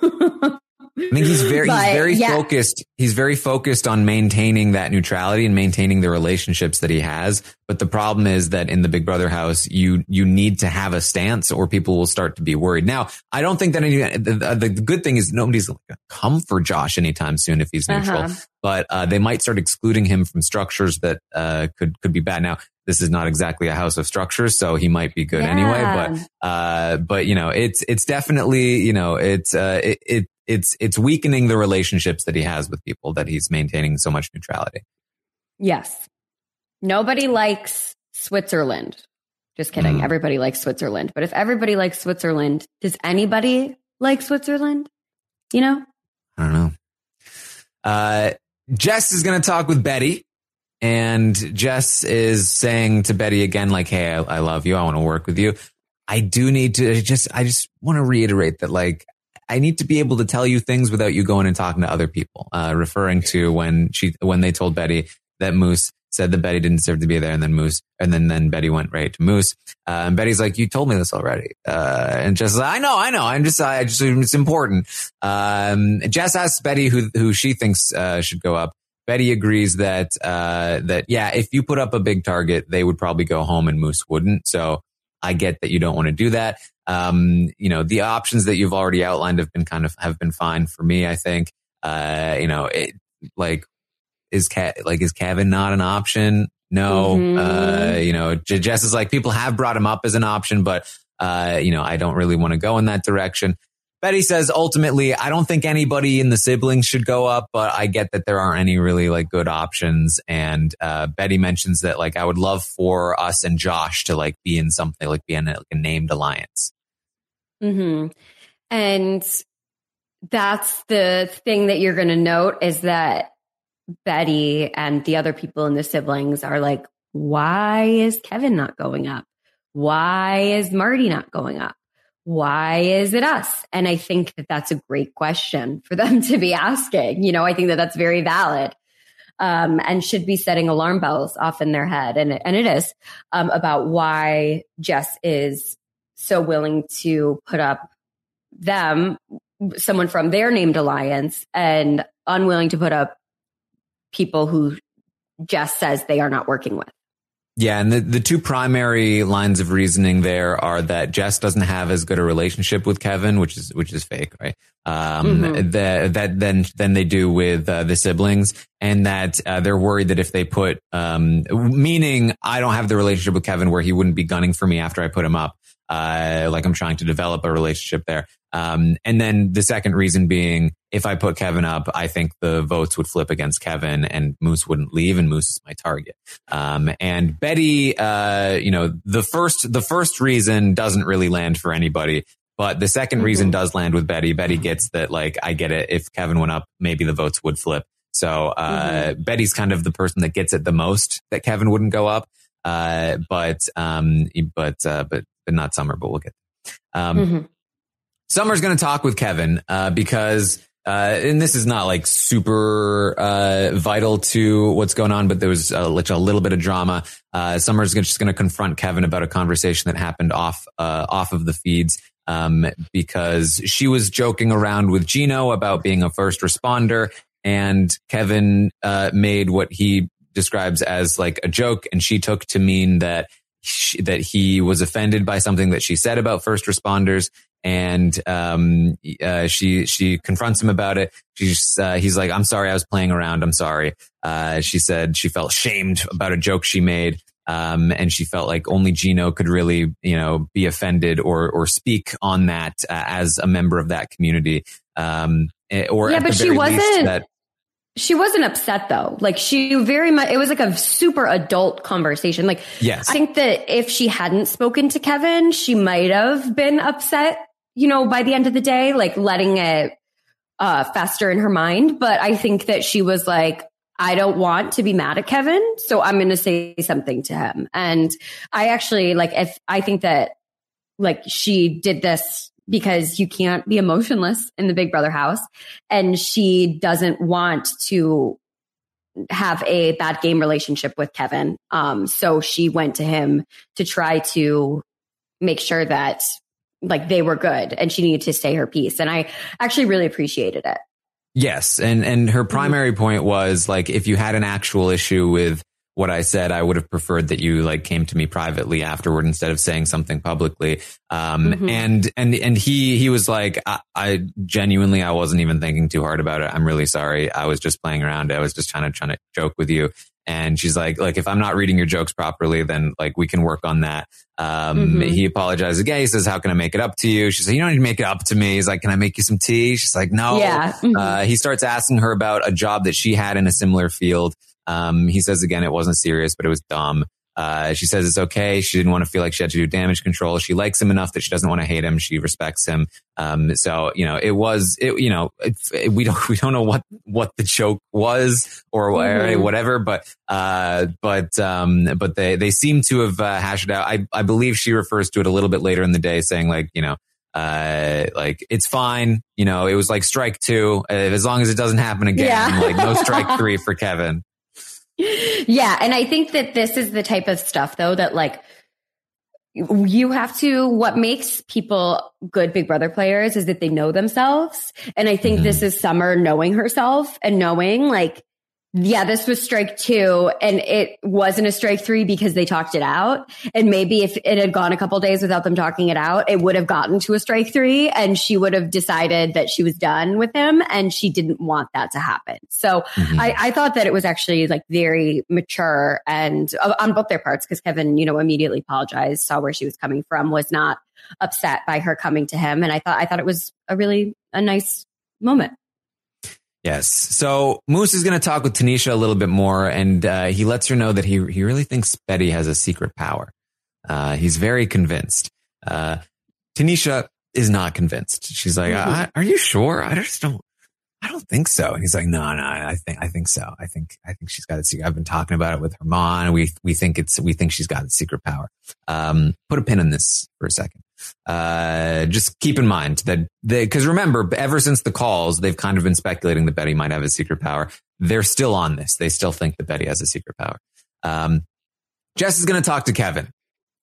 Speaker 2: I think he's very,
Speaker 3: but,
Speaker 2: he's very
Speaker 3: yeah.
Speaker 2: focused. He's very focused on maintaining that neutrality and maintaining the relationships that he has. But the problem is that in the Big Brother house, you, you need to have a stance or people will start to be worried. Now, I don't think that any, the, the good thing is nobody's going to come for Josh anytime soon if he's neutral, uh-huh. but, uh, they might start excluding him from structures that, uh, could, could be bad. Now, this is not exactly a house of structures, so he might be good yeah. anyway, but, uh, but, you know, it's, it's definitely, you know, it's, uh, it, it It's it's weakening the relationships that he has with people that he's maintaining so much neutrality.
Speaker 3: Yes. Nobody likes Switzerland. Just kidding. Mm. Everybody likes Switzerland. But if everybody likes Switzerland, does anybody like Switzerland? You know?
Speaker 2: I don't know. Uh, Jess is going to talk with Betty. And Jess is saying to Betty again, like, hey, I, I love you. I want to work with you. I do need to just, I just want to reiterate that, like, I need to be able to tell you things without you going and talking to other people, uh, referring to when she, when they told Betty that Moose said that Betty didn't deserve to be there. And then Moose, and then, then Betty went right to Moose. Uh, and Betty's like, you told me this already. Uh, and Jess is like, I know, I know. I'm just, I just, it's important. Um, Jess asks Betty who, who she thinks, uh, should go up. Betty agrees that, uh, that, yeah, if you put up a big target, they would probably go home and Moose wouldn't. So I get that you don't want to do that. Um, you know, the options that you've already outlined have been kind of, have been fine for me, I think. Uh, you know, it, like is Ke- like, is Kevin not an option? No.
Speaker 3: Mm-hmm.
Speaker 2: Uh, you know, Jess is like, people have brought him up as an option, but, uh, you know, I don't really want to go in that direction. Betty says, ultimately, I don't think anybody in the siblings should go up, but I get that there aren't any really like good options. And, uh, Betty mentions that like, I would love for us and Josh to like be in something, like be in a, like a named alliance.
Speaker 3: Mm-hmm. And that's the thing that you're going to note is that Betty and the other people in the siblings are like, why is Kevin not going up? Why is Marty not going up? Why is it us? And I think that that's a great question for them to be asking. You know, I think that that's very valid, um, and should be setting alarm bells off in their head. And, and it is, um, about why Jess is so willing to put up them, someone from their named alliance, and unwilling to put up people who Jess says they are not working with.
Speaker 2: Yeah, and the, the two primary lines of reasoning there are that Jess doesn't have as good a relationship with Kevin, which is which is fake, right? Um, mm-hmm. that that then than they do with uh, the siblings, and that uh, they're worried that if they put, um, meaning I don't have the relationship with Kevin where he wouldn't be gunning for me after I put him up, uh, like I'm trying to develop a relationship there. Um, and then the second reason being, if I put Kevin up, I think the votes would flip against Kevin and Moose wouldn't leave, and Moose is my target. Um, and Betty, uh, you know, the first, the first reason doesn't really land for anybody, but the second mm-hmm. reason does land with Betty. Betty gets that, like, I get it. If Kevin went up, maybe the votes would flip. So, uh, mm-hmm. Betty's kind of the person that gets it the most that Kevin wouldn't go up. Uh, but, um, but, uh, but, but not Summer, but we'll get, um, mm-hmm. Summer's going to talk with Kevin, uh, because, uh, and this is not like super, uh, vital to what's going on, but there was a, like a little bit of drama. Uh, Summer's just going to confront Kevin about a conversation that happened off, uh, off of the feeds, um, because she was joking around with Gino about being a first responder, and Kevin, uh, made what he describes as like a joke, and she took to mean that she, that he was offended by something that she said about first responders. And, um, uh, she, she confronts him about it. She's, uh, he's like, I'm sorry, I was playing around. I'm sorry. Uh, she said she felt shamed about a joke she made. Um, and she felt like only Gino could really, you know, be offended or, or speak on that, uh, as a member of that community. Um, or
Speaker 3: yeah,
Speaker 2: at
Speaker 3: but
Speaker 2: the
Speaker 3: she
Speaker 2: very
Speaker 3: wasn't,
Speaker 2: least that,
Speaker 3: she wasn't upset though. Like she very much, it was like a super adult conversation. Like,
Speaker 2: yes.
Speaker 3: I think that if she hadn't spoken to Kevin, she might have been upset, you know, by the end of the day, like letting it uh, fester in her mind. But I think that she was like, I don't want to be mad at Kevin, so I'm going to say something to him. And I actually like, if I think that like she did this because you can't be emotionless in the Big Brother house, and she doesn't want to have a bad game relationship with Kevin. Um, so she went to him to try to make sure that like they were good, and she needed to say her piece. And I actually really appreciated it.
Speaker 2: Yes. And, and her primary mm-hmm. point was like, if you had an actual issue with what I said, I would have preferred that you like came to me privately afterward instead of saying something publicly. Um, mm-hmm. and, and, and he, he was like, I, I genuinely, I wasn't even thinking too hard about it. I'm really sorry. I was just playing around. I was just trying to, trying to joke with you. And she's like, like, if I'm not reading your jokes properly, then like we can work on that. Um, mm-hmm. He apologizes again. He says, how can I make it up to you? She said, you don't need to make it up to me. He's like, can I make you some tea? She's like, no.
Speaker 3: Yeah. Mm-hmm.
Speaker 2: Uh, he starts asking her about a job that she had in a similar field. Um, he says again, it wasn't serious, but it was dumb. Uh, she says it's okay. She didn't want to feel like she had to do damage control. She likes him enough that she doesn't want to hate him. She respects him. Um, so, you know, it was, it, you know, it, it, we don't, we don't know what, what the joke was or mm-hmm. whatever, but, uh, but, um, but they, they seem to have, uh, hashed it out. I, I believe she refers to it a little bit later in the day saying like, you know, uh, like it's fine. You know, it was like strike two, uh, as long as it doesn't happen again, yeah. like no strike three for Kevin.
Speaker 3: Yeah. And I think that this is the type of stuff though, that like you have to, what makes people good Big Brother players is that they know themselves. And I think mm-hmm. this is Summer knowing herself and knowing like, Yeah, this was strike two, and it wasn't a strike three because they talked it out. And maybe if it had gone a couple days without them talking it out, it would have gotten to a strike three, and she would have decided that she was done with him, and she didn't want that to happen. So mm-hmm. I, I thought that it was actually like very mature and uh, on both their parts, because Kevin, you know, immediately apologized, saw where she was coming from, was not upset by her coming to him, and I thought I thought it was a really a nice moment.
Speaker 2: Yes. So Moose is going to talk with Tanisha a little bit more, and uh, he lets her know that he he really thinks Betty has a secret power. Uh, he's very convinced. Uh, Tanisha is not convinced. She's like, mm-hmm. I, "Are you sure? I just don't. I don't think so." And he's like, "No, no. I think I think so. I think I think she's got a secret. I've been talking about it with her mom. We we think it's we think she's got a secret power." Um, put a pin in this for a second. Uh, just keep in mind that they, cause remember, ever since the calls, they've kind of been speculating that Betty might have a secret power. They're still on this. They still think that Betty has a secret power. Um, Jess is going to talk to Kevin,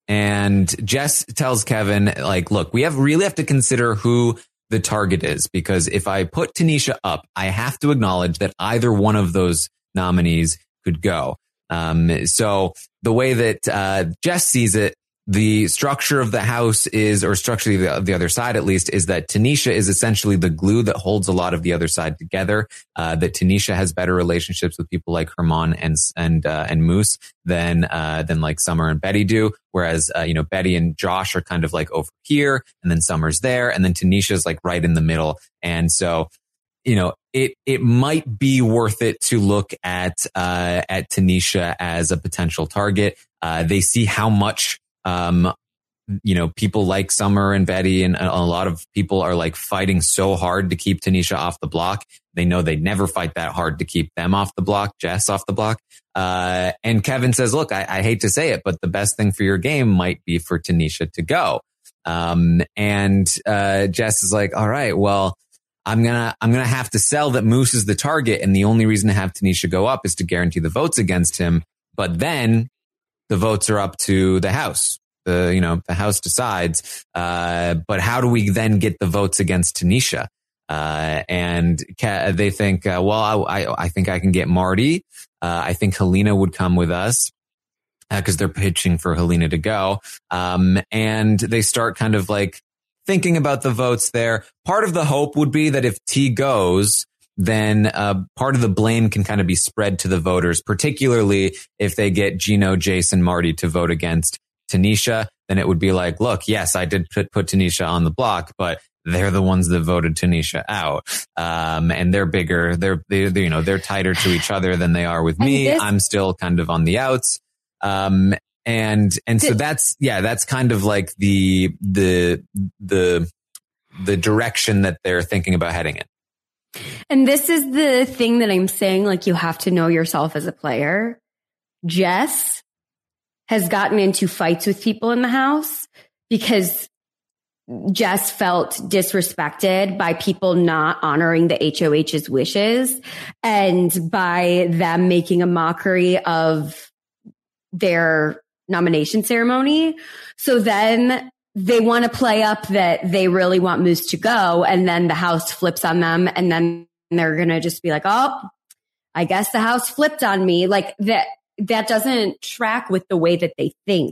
Speaker 2: and Jess tells Kevin, like, look, we have really have to consider who the target is, because if I put Tanisha up, I have to acknowledge that either one of those nominees could go. Um, so the way that, uh, Jess sees it, the structure of the house is, or structurally the, the other side at least, is that Tanisha is essentially the glue that holds a lot of the other side together. Uh, that Tanisha has better relationships with people like Herman and and uh, and Moose than uh, than like Summer and Betty do. Whereas uh, you know, Betty and Josh are kind of like over here, and then Summer's there, and then Tanisha's like right in the middle. And so, you know, it it might be worth it to look at uh, at Tanisha as a potential target. Uh, they see how much. Um, you know, people like Summer and Betty and a lot of people are like fighting so hard to keep Tanisha off the block. They know they never fight that hard to keep them off the block, Jess off the block. Uh, and Kevin says, look, I, I hate to say it, but the best thing for your game might be for Tanisha to go. Um, and, uh, Jess is like, all right, well, I'm gonna, I'm gonna have to sell that Moose is the target. And the only reason to have Tanisha go up is to guarantee the votes against him. But then the votes are up to the House. The, you know, the House decides. Uh, but how do we then get the votes against Tanisha? Uh, and ca- they think, uh, well, I, I, I think I can get Marty. Uh, I think Helena would come with us. Uh, cause they're pitching for Helena to go. Um, and they start kind of like thinking about the votes there. Part of the hope would be that if T goes, then uh, part of the blame can kind of be spread to the voters, particularly if they get Gino, Jason, Marty to vote against Tanisha. Then it would be like, look, yes, I did put, put Tanisha on the block, but they're the ones that voted Tanisha out. Um, and they're bigger. They're, they, they, you know, they're tighter to each other than they are with me. This- I'm still kind of on the outs. Um, and, and so that's, yeah, that's kind of like the, the, the, the direction that they're thinking about heading in.
Speaker 3: And this is the thing that I'm saying, like, you have to know yourself as a player. Jess has gotten into fights with people in the house because Jess felt disrespected by people not honoring the H O H's wishes and by them making a mockery of their nomination ceremony. So then they want to play up that they really want Moose to go, and then the house flips on them, and then they're going to just be like, oh, I guess the house flipped on me. Like that, that doesn't track with the way that they think.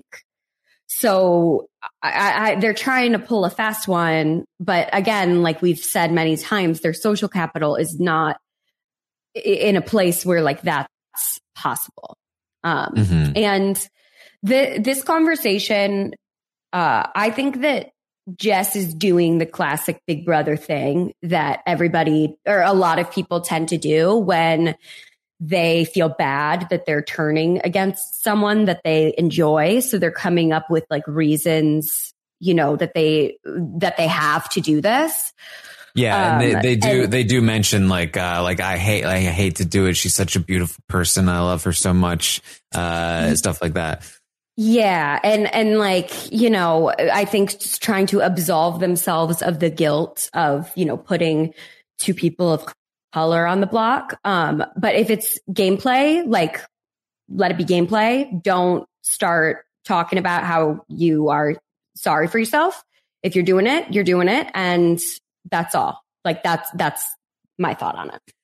Speaker 3: So I, I, they're trying to pull a fast one. But again, like we've said many times, their social capital is not in a place where like that's possible. Um, mm-hmm. And the, this conversation, Uh, I think that Jess is doing the classic Big Brother thing that everybody or a lot of people tend to do when they feel bad that they're turning against someone that they enjoy. So they're coming up with like reasons, you know, that they that they have to do this.
Speaker 2: Yeah, um, and they, they do
Speaker 3: and,
Speaker 2: they do mention like uh, like I hate I hate to do it. She's such a beautiful person. I love her so much. Uh, stuff like that.
Speaker 3: Yeah. And, and like, you know, I think just trying to absolve themselves of the guilt of, you know, putting two people of color on the block. Um, but if it's gameplay, like let it be gameplay. Don't start talking about how you are sorry for yourself. If you're doing it, you're doing it. And that's all. Like that's, that's my thought on it.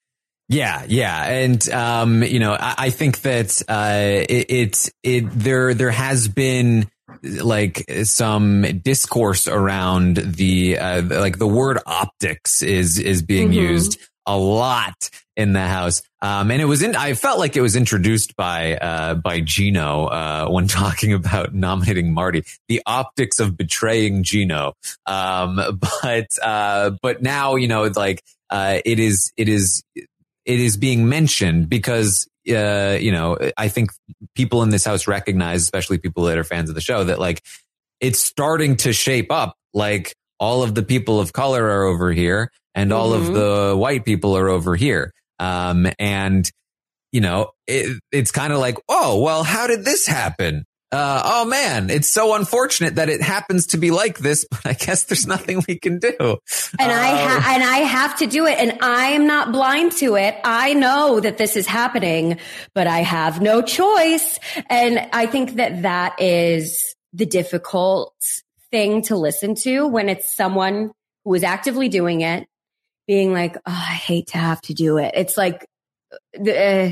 Speaker 2: Yeah, yeah, and um, you know, I, I think that uh, it, it's it there there has been like some discourse around the uh, like the word optics is is being mm-hmm. used a lot in the House, um, and it was in. I felt like it was introduced by uh, by Gino uh, when talking about nominating Marty. The optics of betraying Gino, um, but uh, but now you know like uh, it is it is. It is being mentioned because, uh, you know, I think people in this house recognize, especially people that are fans of the show, that like it's starting to shape up. Like all of the people of color are over here and all mm-hmm. of the white people are over here. Um, and, you know, it, it's kind of like, oh, well, how did this happen? Uh, oh man, it's so unfortunate that it happens to be like this, but I guess there's nothing we can do.
Speaker 3: And uh, I ha- and I have to do it, and I am not blind to it. I know that this is happening, but I have no choice. And I think that that is the difficult thing to listen to when it's someone who is actively doing it, being like, oh, I hate to have to do it. It's like, uh,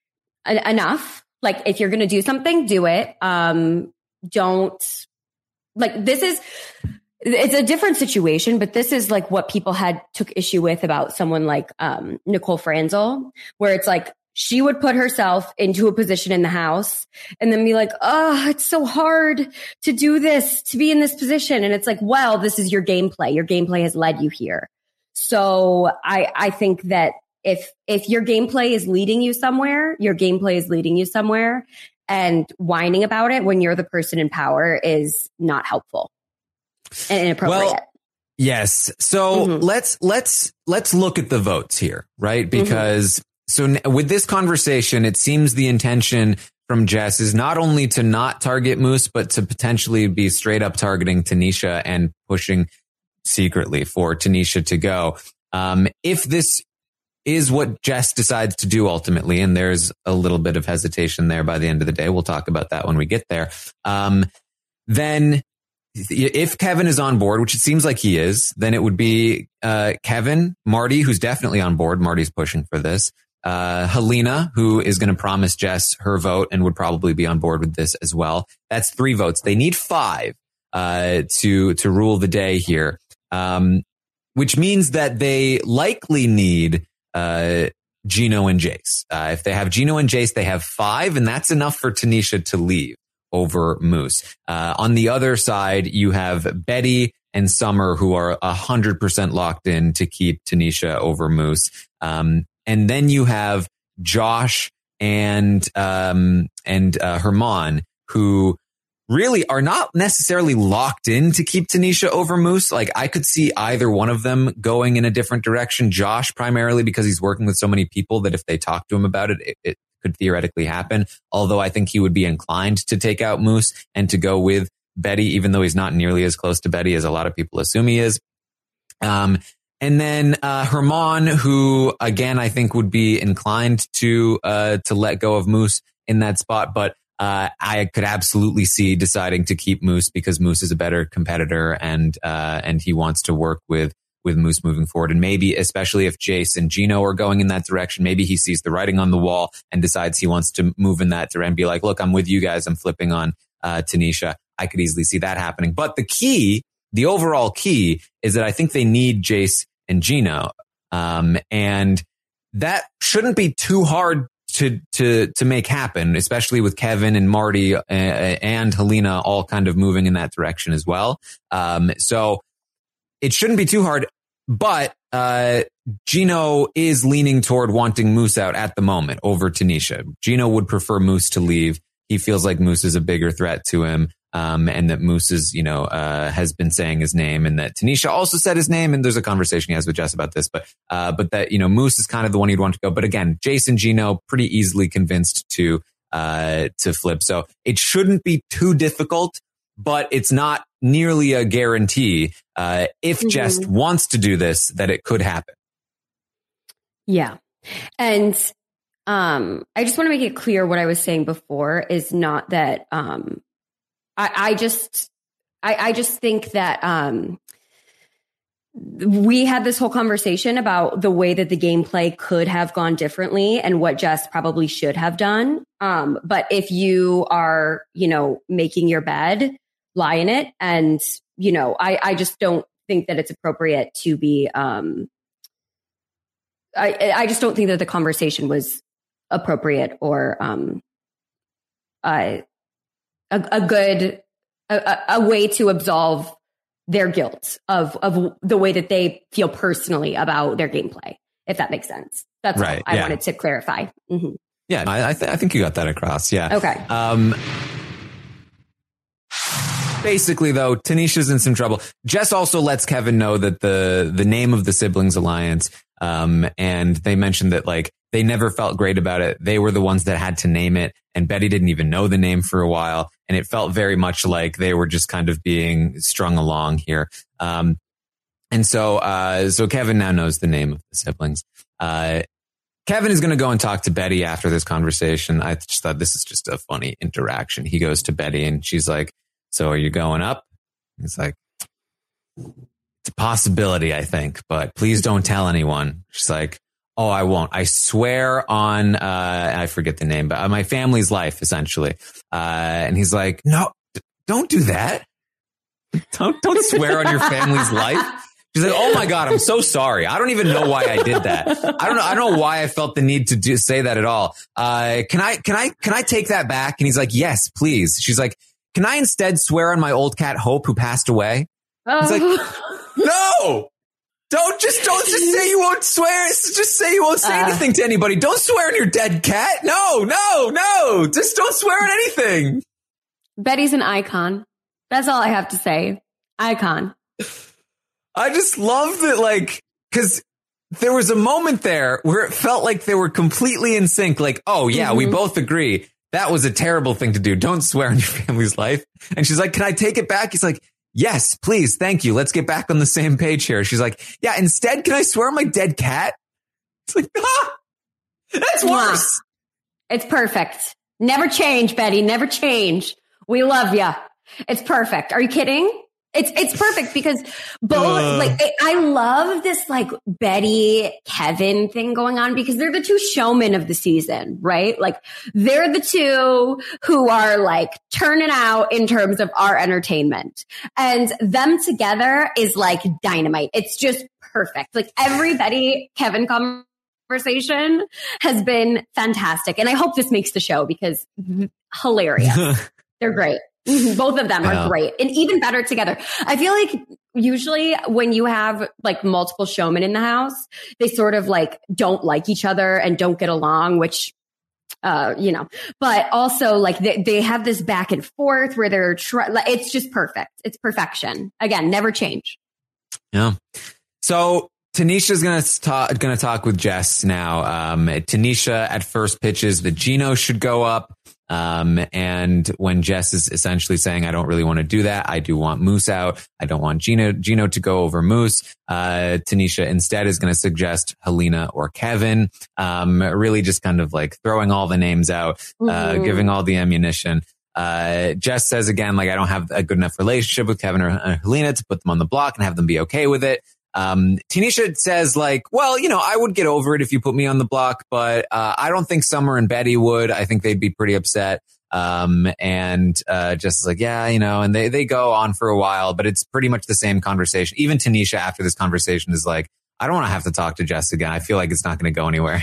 Speaker 3: enough. Like, if you're going to do something, do it. Um, don't like this is, it's a different situation, but this is like what people had took issue with about someone like, um, Nicole Franzel, where it's like, she would put herself into a position in the House and then be like, oh, it's so hard to do this, to be in this position. And it's like, well, this is your gameplay. Your gameplay has led you here. So I, I think that If if your gameplay is leading you somewhere, your gameplay is leading you somewhere, and whining about it when you're the person in power is not helpful and inappropriate. Well,
Speaker 2: yes. So mm-hmm. let's let's let's look at the votes here, right? Because mm-hmm. so with this conversation, it seems the intention from Jess is not only to not target Moose, but to potentially be straight up targeting Tanisha and pushing secretly for Tanisha to go. Um, if this is what Jess decides to do ultimately, and there's a little bit of hesitation there by the end of the day. We'll talk about that when we get there. Um, then if Kevin is on board, which it seems like he is, then it would be uh, Kevin, Marty, who's definitely on board. Marty's pushing for this. Uh, Helena, who is going to promise Jess her vote and would probably be on board with this as well. That's three votes. They need five uh, to to rule the day here, um, which means that they likely need Uh, Gino and Jace. Uh, if they have Gino and Jace, they have five, and that's enough for Tanisha to leave over Moose. Uh, on the other side, you have Betty and Summer, who are a hundred percent locked in to keep Tanisha over Moose. Um, and then you have Josh and, um, and, uh, Herman, who really are not necessarily locked in to keep Tanisha over Moose. Like, I could see either one of them going in a different direction. Josh, primarily because he's working with so many people that if they talk to him about it, it, it could theoretically happen. Although I think he would be inclined to take out Moose and to go with Betty, even though he's not nearly as close to Betty as a lot of people assume he is. Um, and then, uh, Herman, who again, I think would be inclined to, uh, to let go of Moose in that spot. But Uh, I could absolutely see deciding to keep Moose because Moose is a better competitor and, uh, and he wants to work with, with Moose moving forward. And maybe, especially if Jace and Gino are going in that direction, maybe he sees the writing on the wall and decides he wants to move in that direction and be like, look, I'm with you guys. I'm flipping on, uh, Tanisha. I could easily see that happening. But the key, the overall key is that I think they need Jace and Gino. Um, and that shouldn't be too hard to, to, to make happen, especially with Kevin and Marty uh, and Helena all kind of moving in that direction as well. Um, so it shouldn't be too hard, but, uh, Gino is leaning toward wanting Moose out at the moment over Tanisha. Gino would prefer Moose to leave. He feels like Moose is a bigger threat to him. Um, and that Moose is, you know, uh, has been saying his name and that Tanisha also said his name. And there's a conversation he has with Jess about this, but, uh, but that, you know, Moose is kind of the one he'd want to go. But again, Jason Gino pretty easily convinced to, uh, to flip. So it shouldn't be too difficult, but it's not nearly a guarantee. Uh, if mm-hmm. Jess wants to do this, that it could happen.
Speaker 3: Yeah. And, um, I just want to make it clear what I was saying before is not that, um, I, I just, I, I just think that um, we had this whole conversation about the way that the gameplay could have gone differently and what Jess probably should have done. Um, but if you are, you know, making your bed, lie in it. And, you know, I, I just don't think that it's appropriate to be, um, I, I just don't think that the conversation was appropriate or, um, uh, a, a good, a, a way to absolve their guilt of, of the way that they feel personally about their gameplay, if that makes sense. That's right. all I yeah. wanted to clarify. Mm-hmm.
Speaker 2: Yeah, I, I, th- I think you got that across. Yeah.
Speaker 3: Okay.
Speaker 2: Um, basically, though, Tanisha's in some trouble. Jess also lets Kevin know that the the name of the siblings alliance, um, and they mentioned that like they never felt great about it. They were the ones that had to name it, and Betty didn't even know the name for a while, and it felt very much like they were just kind of being strung along here. Um, and so, uh, so Kevin now knows the name of the siblings. Uh, Kevin is going to go and talk to Betty after this conversation. I just thought this is just a funny interaction. He goes to Betty and she's like, so are you going up? He's like, it's a possibility, I think, but please don't tell anyone. She's like, oh, I won't. I swear on, uh, I forget the name, but uh, my family's life, essentially. Uh, and he's like, no, d- don't do that. Don't, don't swear on your family's life. She's like, oh my God, I'm so sorry. I don't even know why I did that. I don't know. I don't know why I felt the need to do, say that at all. Uh, can I, can I, can I take that back? And he's like, yes, please. She's like, can I instead swear on my old cat, Hope, who passed away?
Speaker 3: Oh.
Speaker 2: He's like, no, don't just, don't just say you won't swear. Just say you won't say uh, anything to anybody. Don't swear on your dead cat. No, no, no. Just don't swear on anything.
Speaker 3: Betty's an icon. That's all I have to say. Icon.
Speaker 2: I just love that, like, because there was a moment there where it felt like they were completely in sync. Like, oh, yeah, mm-hmm. we both agree. That was a terrible thing to do. Don't swear on your family's life. And she's like, can I take it back? He's like, yes, please. Thank you. Let's get back on the same page here. She's like, yeah, instead, can I swear on my dead cat? It's like, ah, that's worse.
Speaker 3: It's perfect. Never change, Betty. Never change. We love you. It's perfect. Are you kidding? It's it's perfect because both uh, like I love this like Betty Kevin thing going on because they're the two showmen of the season, right? Like they're the two who are like turning out in terms of our entertainment, and them together is like dynamite. It's just perfect. Like every Betty Kevin conversation has been fantastic, and I hope this makes the show because hilarious. They're great. Both of them are yeah. great and even better together. I feel like usually when you have like multiple showmen in the house, they sort of like don't like each other and don't get along, which, uh, you know, but also like they, they have this back and forth where they're, tr- it's just perfect. It's perfection. Again, never change.
Speaker 2: Yeah. So Tanisha's going to talk, going to talk with Jess now. Um, Tanisha at first pitches that Gino should go up. Um, and when Jess is essentially saying, I don't really want to do that. I do want Moose out. I don't want Gino, Gino to go over Moose. Uh, Tanisha instead is going to suggest Helena or Kevin. Um, really just kind of like throwing all the names out, uh, mm-hmm. giving all the ammunition. Uh, Jess says again, like, I don't have a good enough relationship with Kevin or, or Helena to put them on the block and have them be okay with it. Um, Tanisha says like, well, you know, I would get over it if you put me on the block, but, uh, I don't think Summer and Betty would. I think they'd be pretty upset. Um, and, uh, just like, yeah, you know, and they, they go on for a while, but it's pretty much the same conversation. Even Tanisha after this conversation is like, I don't want to have to talk to Jess again. I feel like it's not going to go anywhere.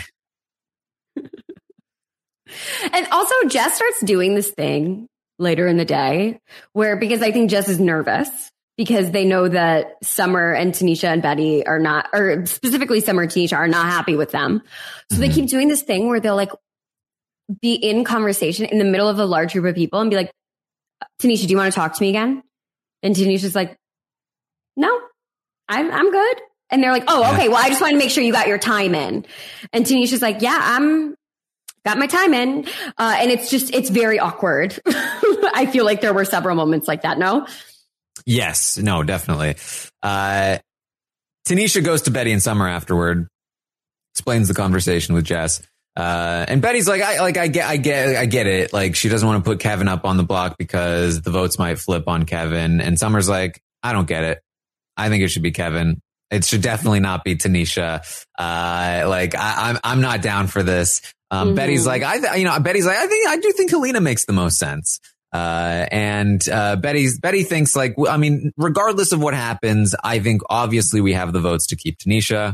Speaker 3: And also Jess starts doing this thing later in the day where, because I think Jess is nervous. Because they know that Summer and Tanisha and Betty are not, or specifically Summer and Tanisha are not happy with them. So mm-hmm. they keep doing this thing where they'll like be in conversation in the middle of a large group of people and be like, Tanisha, do you want to talk to me again? And Tanisha's like, no, I'm, I'm good. And they're like, oh, okay. Well, I just wanted to make sure you got your time in. And Tanisha's like, yeah, I'm got my time in. Uh, and it's just, it's very awkward. I feel like there were several moments like that. No?
Speaker 2: Yes, no, definitely. Uh, Tanisha goes to Betty and Summer afterward, explains the conversation with Jess. Uh, and Betty's like, I, like, I get, I get, I get it. Like, she doesn't want to put Kevin up on the block because the votes might flip on Kevin. And Summer's like, I don't get it. I think it should be Kevin. It should definitely not be Tanisha. Uh, like I, I'm, I'm not down for this. Um, mm-hmm. Betty's like, I, th- you know, Betty's like, I think, I do think Helena makes the most sense. Uh, and, uh, Betty's, Betty thinks like, I mean, regardless of what happens, I think obviously we have the votes to keep Tanisha.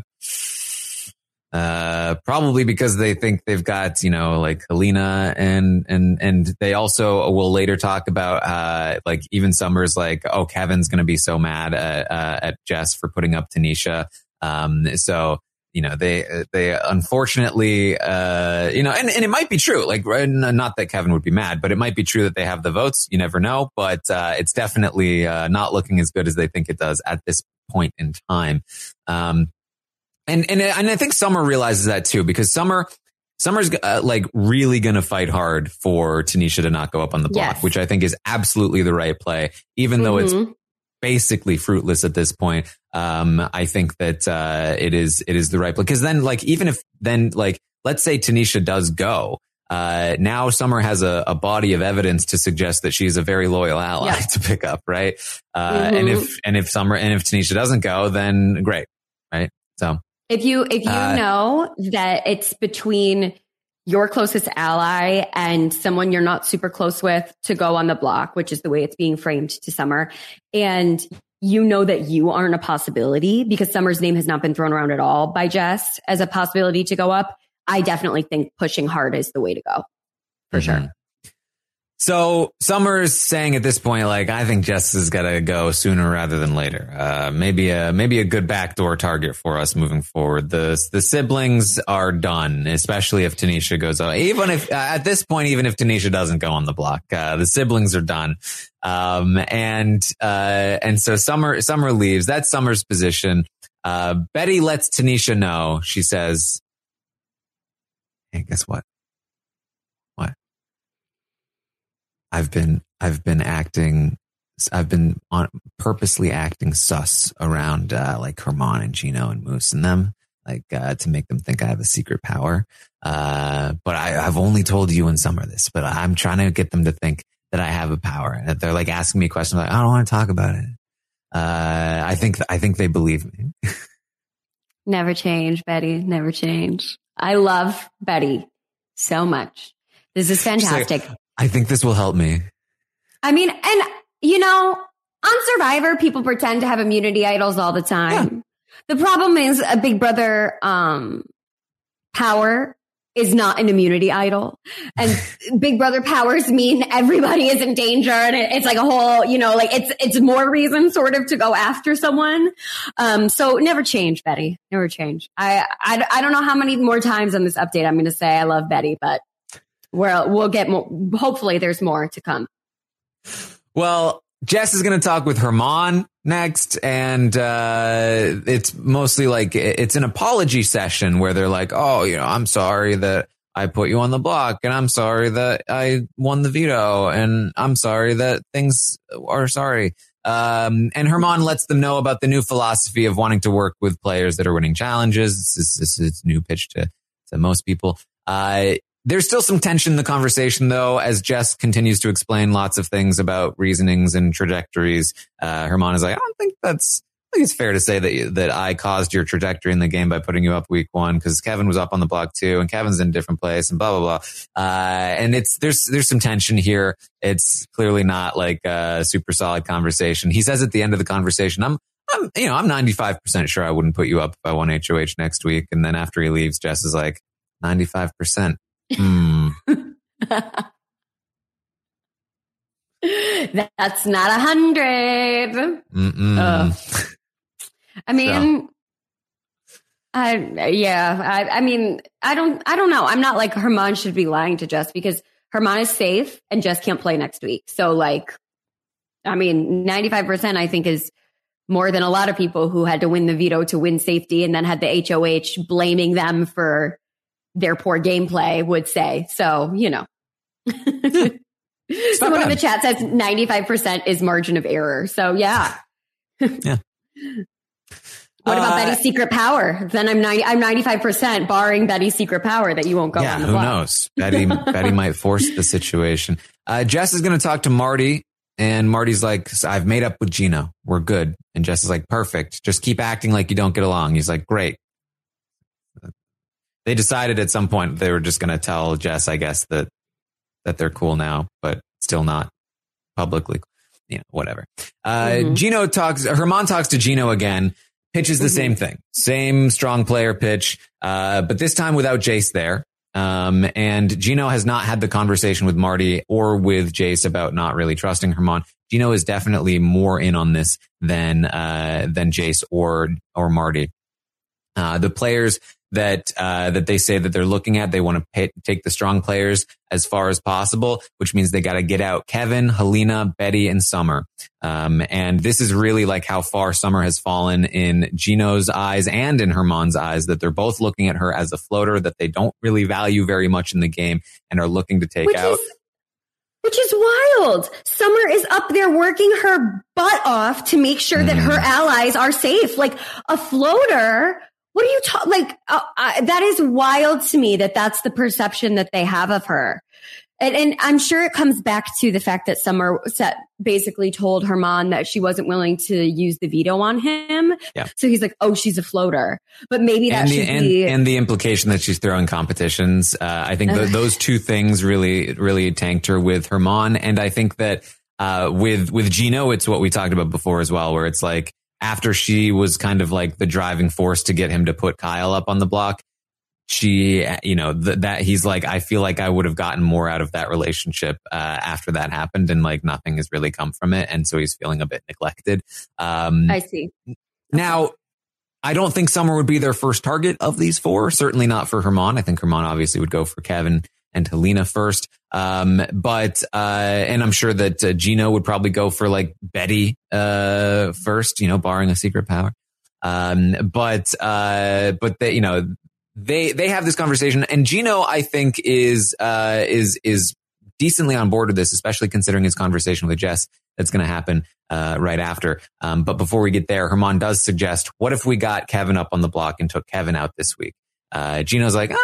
Speaker 2: Uh, probably because they think they've got, you know, like Helena and, and, and they also will later talk about, uh, like even Summer's like, oh, Kevin's going to be so mad at, uh, at Jess for putting up Tanisha. Um, so, you know, they, they unfortunately, uh, you know, and, and it might be true, like, not that Kevin would be mad, but it might be true that they have the votes. You never know, but, uh, it's definitely, uh, not looking as good as they think it does at this point in time. Um, and, and, and I think Summer realizes that too, because Summer, Summer's uh, like really going to fight hard for Tanisha to not go up on the block, yes. which I think is absolutely the right play, even mm-hmm. though it's basically fruitless at this point. Um, I think that, uh, it is, it is the right play. Cause then like, even if then like, let's say Tanisha does go, uh, now Summer has a, a body of evidence to suggest that she's a very loyal ally yeah. to pick up. Right. Uh, mm-hmm. and if, and if Summer, and if Tanisha doesn't go, then great. Right. So
Speaker 3: if you, if you uh, know that it's between your closest ally and someone you're not super close with to go on the block, which is the way it's being framed to Summer. And you know that you aren't a possibility because Summer's name has not been thrown around at all by Jess as a possibility to go up. I definitely think pushing hard is the way to go for mm-hmm. sure.
Speaker 2: So Summer's saying at this point, like, I think Jess has got to go sooner rather than later. Uh, maybe a, maybe a good backdoor target for us moving forward. The, the siblings are done, especially if Tanisha goes on. Even if, uh, at this point, even if Tanisha doesn't go on the block, uh, the siblings are done. Um, and, uh, and so Summer, Summer leaves. That's Summer's position. Uh, Betty lets Tanisha know. She says, hey, guess what? I've been, I've been acting, I've been on purposely acting sus around, uh, like Herman and Gino and Moose and them, like, uh, to make them think I have a secret power. Uh, but I, I've only told you and Summer this, but I'm trying to get them to think that I have a power and that they're like asking me questions like, I don't want to talk about it. Uh, I think, I think they believe me.
Speaker 3: Never change, Betty. Never change. I love Betty so much. This is fantastic.
Speaker 2: I think this will help me.
Speaker 3: I mean, and you know, on Survivor, people pretend to have immunity idols all the time. Yeah. The problem is a Big Brother um, power is not an immunity idol. And Big Brother powers mean everybody is in danger. And it, it's like a whole, you know, like it's, it's more reason sort of to go after someone. Um, so never change, Betty. Never change. I, I, I don't know how many more times on this update I'm going to say I love Betty, but Well, we'll get more. Hopefully there's more to come.
Speaker 2: Well, Jess is going to talk with Herman next. And, uh, it's mostly like, it's an apology session where they're like, oh, you know, I'm sorry that I put you on the block and I'm sorry that I won the veto and I'm sorry that things are sorry. Um, and Herman lets them know about the new philosophy of wanting to work with players that are winning challenges. This is, this is new pitch to, to most people. Uh, There's still some tension in the conversation, though, as Jess continues to explain lots of things about reasonings and trajectories. Uh, Herman is like, I don't think that's, I think it's fair to say that, that I caused your trajectory in the game by putting you up week one because Kevin was up on the block too and Kevin's in a different place and blah, blah, blah. Uh, and it's, there's, there's some tension here. It's clearly not like a super solid conversation. He says at the end of the conversation, I'm, I'm, you know, I'm ninety-five percent sure I wouldn't put you up if I won H O H next week. And then after he leaves, Jess is like, ninety-five percent. Hmm.
Speaker 3: That's not a hundred. Uh, I mean, so. I yeah. I, I mean, I don't. I don't know. I'm not like Herman should be lying to Jess because Herman is safe and Jess can't play next week. So, like, I mean, ninety-five percent I think is more than a lot of people who had to win the veto to win safety and then had the H O H blaming them for their poor gameplay would say. So, you know, someone in the chat says ninety-five percent is margin of error. So yeah.
Speaker 2: Yeah.
Speaker 3: What about uh, Betty's secret power? Then I'm ninety, I'm ninety-five percent barring Betty's secret power that you won't go
Speaker 2: yeah,
Speaker 3: on the
Speaker 2: who
Speaker 3: block.
Speaker 2: knows? Betty, Betty might force the situation. Uh, Jess is going to talk to Marty And Marty's like, I've made up with Gino. We're good. And Jess is like, perfect. Just keep acting like you don't get along. He's like, great. They decided at some point they were just going to tell Jess, I guess, that that they're cool now, but still not publicly. You know, whatever. Uh, mm-hmm. Gino talks, Herman talks to Gino again, pitches the mm-hmm. same thing. Same strong player pitch, uh, but this time without Jace there. Um, and Gino has not had the conversation with Marty or with Jace about not really trusting Herman. Gino is definitely more in on this than, uh, than Jace or, or Marty. Uh, the players that, uh, that they say that they're looking at, they want to pay, take the strong players as far as possible, which means they got to get out Kevin, Helena, Betty, and Summer. Um, and this is really like how far Summer has fallen in Gino's eyes and in Herman's eyes, that they're both looking at her as a floater that they don't really value very much in the game and are looking to take
Speaker 3: which
Speaker 2: out.
Speaker 3: Is, which is wild. Summer is up there working her butt off to make sure mm. that her allies are safe. Like a floater. What are you talking? Like uh, uh, that is wild to me that that's the perception that they have of her, and, and I'm sure it comes back to the fact that Summer set, basically told Herman that she wasn't willing to use the veto on him.
Speaker 2: Yeah.
Speaker 3: So he's like, "Oh, she's a floater," but maybe that
Speaker 2: and the,
Speaker 3: should
Speaker 2: and,
Speaker 3: be
Speaker 2: and the implication that she's throwing competitions. Uh, I think th- those two things really, really tanked her with Herman, and I think that uh, with with Gino, it's what we talked about before as well, where it's like, after she was kind of like the driving force to get him to put Kyle up on the block, she, you know, th- that he's like, I feel like I would have gotten more out of that relationship uh, after that happened, and like nothing has really come from it. And so he's feeling a bit neglected. Um,
Speaker 3: I see.
Speaker 2: Now, I don't think Summer would be their first target of these four. Certainly not for Herman. I think Herman obviously would go for Kevin and Helena first. Um, but, uh, and I'm sure that uh, Gino would probably go for like Betty, uh, first, you know, barring a secret power. Um, but, uh, but they, you know, they, they have this conversation, and Gino, I think is, uh, is, is decently on board with this, especially considering his conversation with Jess that's going to happen, uh, right after. Um, but before we get there, Herman does suggest, what if we got Kevin up on the block and took Kevin out this week? Uh, Gino's like, ah,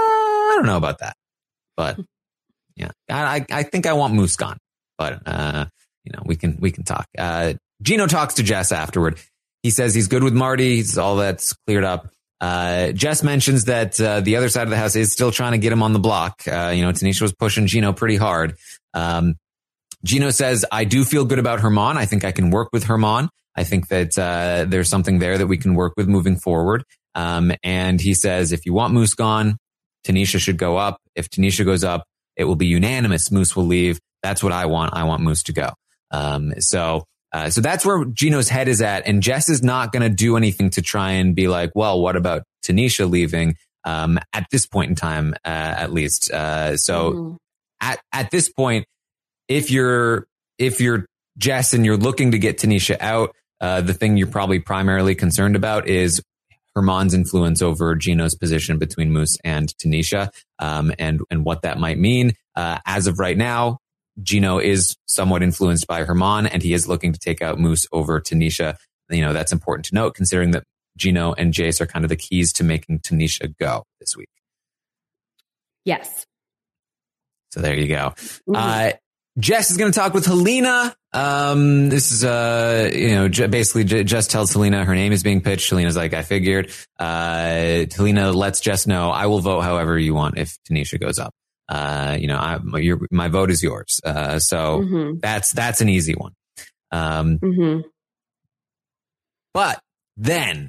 Speaker 2: I don't know about that. But yeah, I, I think I want Moose gone, but, uh, you know, we can, we can talk. Uh, Gino talks to Jess afterward. He says he's good with Marty. He's all that's cleared up. Uh, Jess mentions that, uh, the other side of the house is still trying to get him on the block. Uh, you know, Tanisha was pushing Gino pretty hard. Um, Gino says, I do feel good about Herman. I think I can work with Herman. I think that, uh, there's something there that we can work with moving forward. Um, and he says, if you want Moose gone, Tanisha should go up. If Tanisha goes up, it will be unanimous. Moose will leave. That's what I want. I want Moose to go. Um, so, uh, so that's where Gino's head is at. And Jess is not going to do anything to try and be like, well, what about Tanisha leaving? Um, at this point in time, uh, at least. Uh, so mm. at, at this point, if you're, if you're Jess and you're looking to get Tanisha out, uh, the thing you're probably primarily concerned about is Herman's influence over Gino's position between Moose and Tanisha, um, and, and what that might mean. Uh, as of right now, Gino is somewhat influenced by Herman, and he is looking to take out Moose over Tanisha. You know, that's important to note, considering that Gino and Jace are kind of the keys to making Tanisha go this week.
Speaker 3: Yes.
Speaker 2: So there you go. Mm-hmm. Uh, Jess is going to talk with Helena. Um, this is, uh, you know, j- basically j- Jess tells Helena her name is being pitched. Helena's like, I figured. Uh, Helena lets Jess know, I will vote however you want if Tanisha goes up. Uh, you know, I, your, my vote is yours. Uh, so mm-hmm. that's, that's an easy one. Um, mm-hmm. But then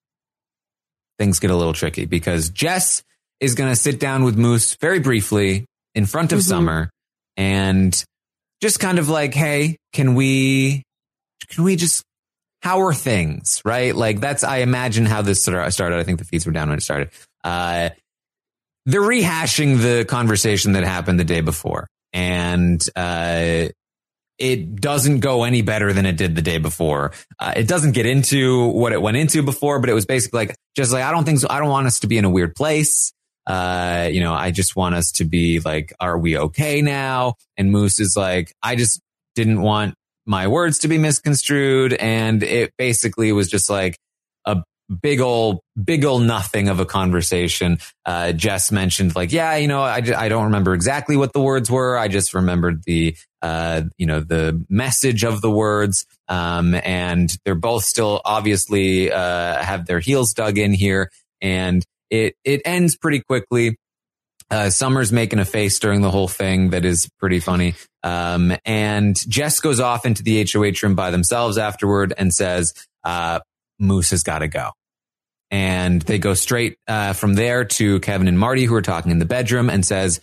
Speaker 2: things get a little tricky, because Jess is going to sit down with Moose very briefly in front of mm-hmm. Summer and just kind of like, hey, can we, can we just, how are things, right? Like that's, I imagine how this started. I think the feeds were down when it started. Uh, they're rehashing the conversation that happened the day before. And, uh, it doesn't go any better than it did the day before. Uh, it doesn't get into what it went into before, but it was basically like, just like, I don't think so. I don't want us to be in a weird place. Uh, you know, I just want us to be like, are we okay now? And Moose is like, I just didn't want my words to be misconstrued. And it basically was just like a big ol' big ol' nothing of a conversation. Uh, Jess mentioned like, yeah, you know, I, I don't remember exactly what the words were. I just remembered the, uh, you know, the message of the words. Um, and they're both still obviously, uh, have their heels dug in here, and it, it ends pretty quickly. Uh, Summer's making a face during the whole thing that is pretty funny. Um, and Jess goes off into the H O H room by themselves afterward and says, uh, Moose has got to go. And they go straight, uh, from there to Kevin and Marty, who are talking in the bedroom, and says,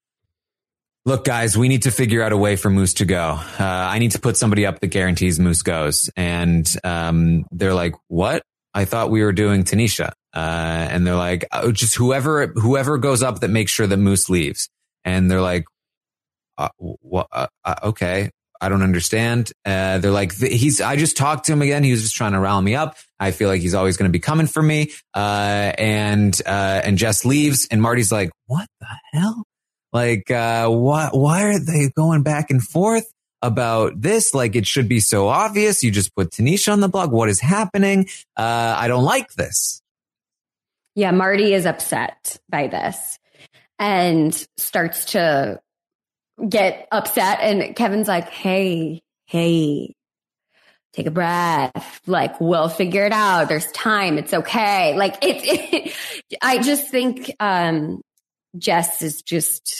Speaker 2: look, guys, we need to figure out a way for Moose to go. Uh, I need to put somebody up that guarantees Moose goes. And, um, they're like, what? I thought we were doing Tanisha. Uh, and they're like, oh, just whoever, whoever goes up that makes sure that Moose leaves. And they're like, uh, wh- uh, uh, okay, I don't understand. Uh, they're like, he's, I just talked to him again. He was just trying to rile me up. I feel like he's always going to be coming for me. Uh, and, uh, and Jess leaves, and Marty's like, what the hell? Like, uh, why, why are they going back and forth about this? Like, it should be so obvious. You just put Tanisha on the blog. What is happening? Uh, I don't like this.
Speaker 3: Yeah, Marty is upset by this and starts to get upset. And Kevin's like, hey, hey, take a breath. Like, we'll figure it out. There's time. It's okay. Like, it, it I just think um, Jess is just,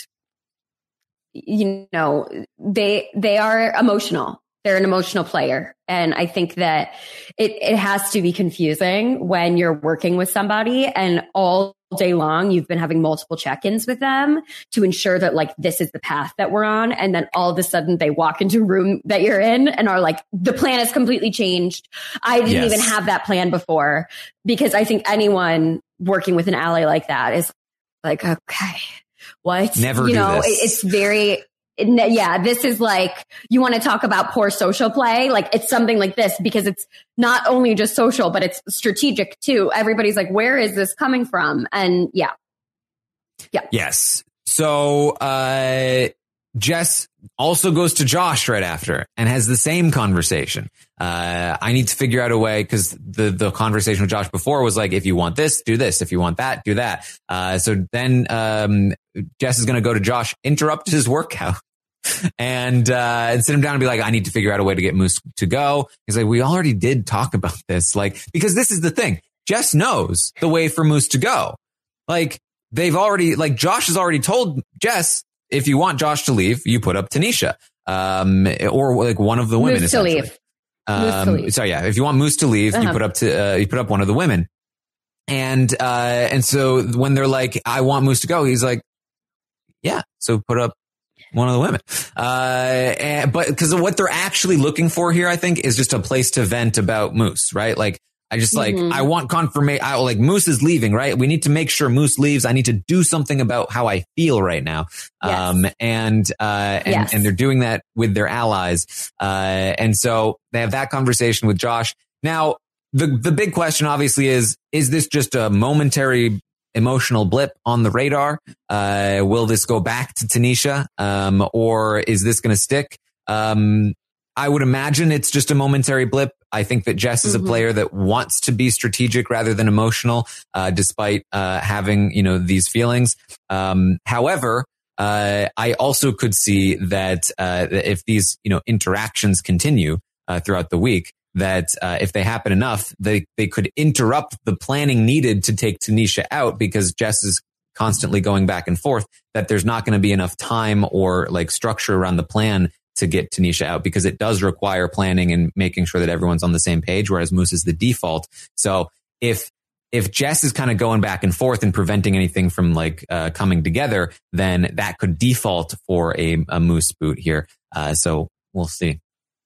Speaker 3: you know, they they are emotional. They're an emotional player. And I think that it, it has to be confusing when you're working with somebody and all day long you've been having multiple check-ins with them to ensure that, like, this is the path that we're on. And then all of a sudden they walk into a room that you're in and are like, the plan has completely changed. I didn't yes. even have that plan before. Because I think anyone working with an ally like that is like, okay, what?
Speaker 2: Never
Speaker 3: you
Speaker 2: do
Speaker 3: know,
Speaker 2: this.
Speaker 3: It, it's very... Yeah, this is like, you want to talk about poor social play? Like, it's something like this, because it's not only just social, but it's strategic too. Everybody's like, where is this coming from? And yeah. Yeah.
Speaker 2: Yes. So, uh, Jess also goes to Josh right after and has the same conversation. Uh, I need to figure out a way, because the, the conversation with Josh before was like, if you want this, do this. If you want that, do that. Uh, so then, um, Jess is going to go to Josh, interrupt his workout, and, uh, and sit him down and be like, I need to figure out a way to get Moose to go. He's like, we already did talk about this. Like, because this is the thing. Jess knows the way for Moose to go. Like, they've already, like, Josh has already told Jess, if you want Josh to leave, you put up Tanisha, um, or like one of the women.
Speaker 3: Moose to leave.
Speaker 2: Um,
Speaker 3: Moose to leave.
Speaker 2: So yeah, if you want Moose to leave, uh-huh. you put up to, uh, you put up one of the women. And, uh, and so when they're like, I want Moose to go, he's like, yeah, so put up one of the women. Uh, and, but because of what they're actually looking for here, I think, is just a place to vent about Moose, right? Like, I just like, mm-hmm. I want confirmation. I like Moose is leaving, right? We need to make sure Moose leaves. I need to do something about how I feel right now. Yes. Um, and, uh, and, yes. and they're doing that with their allies. Uh, and so they have that conversation with Josh. Now, the, the big question obviously is, is this just a momentary emotional blip on the radar? Uh, will this go back to Tanisha? Um, or is this going to stick? Um, I would imagine it's just a momentary blip. I think that Jess is mm-hmm. a player that wants to be strategic rather than emotional, uh, despite, uh, having, you know, these feelings. Um, however, uh, I also could see that, uh, if these, you know, interactions continue, uh, throughout the week, that, uh, if they happen enough, they, they could interrupt the planning needed to take Tanisha out, because Jess is constantly going back and forth, that there's not going to be enough time or like structure around the plan to get Tanisha out, because it does require planning and making sure that everyone's on the same page, whereas Moose is the default. So if, if Jess is kind of going back and forth and preventing anything from like, uh, coming together, then that could default for a, a Moose boot here. Uh, so we'll see.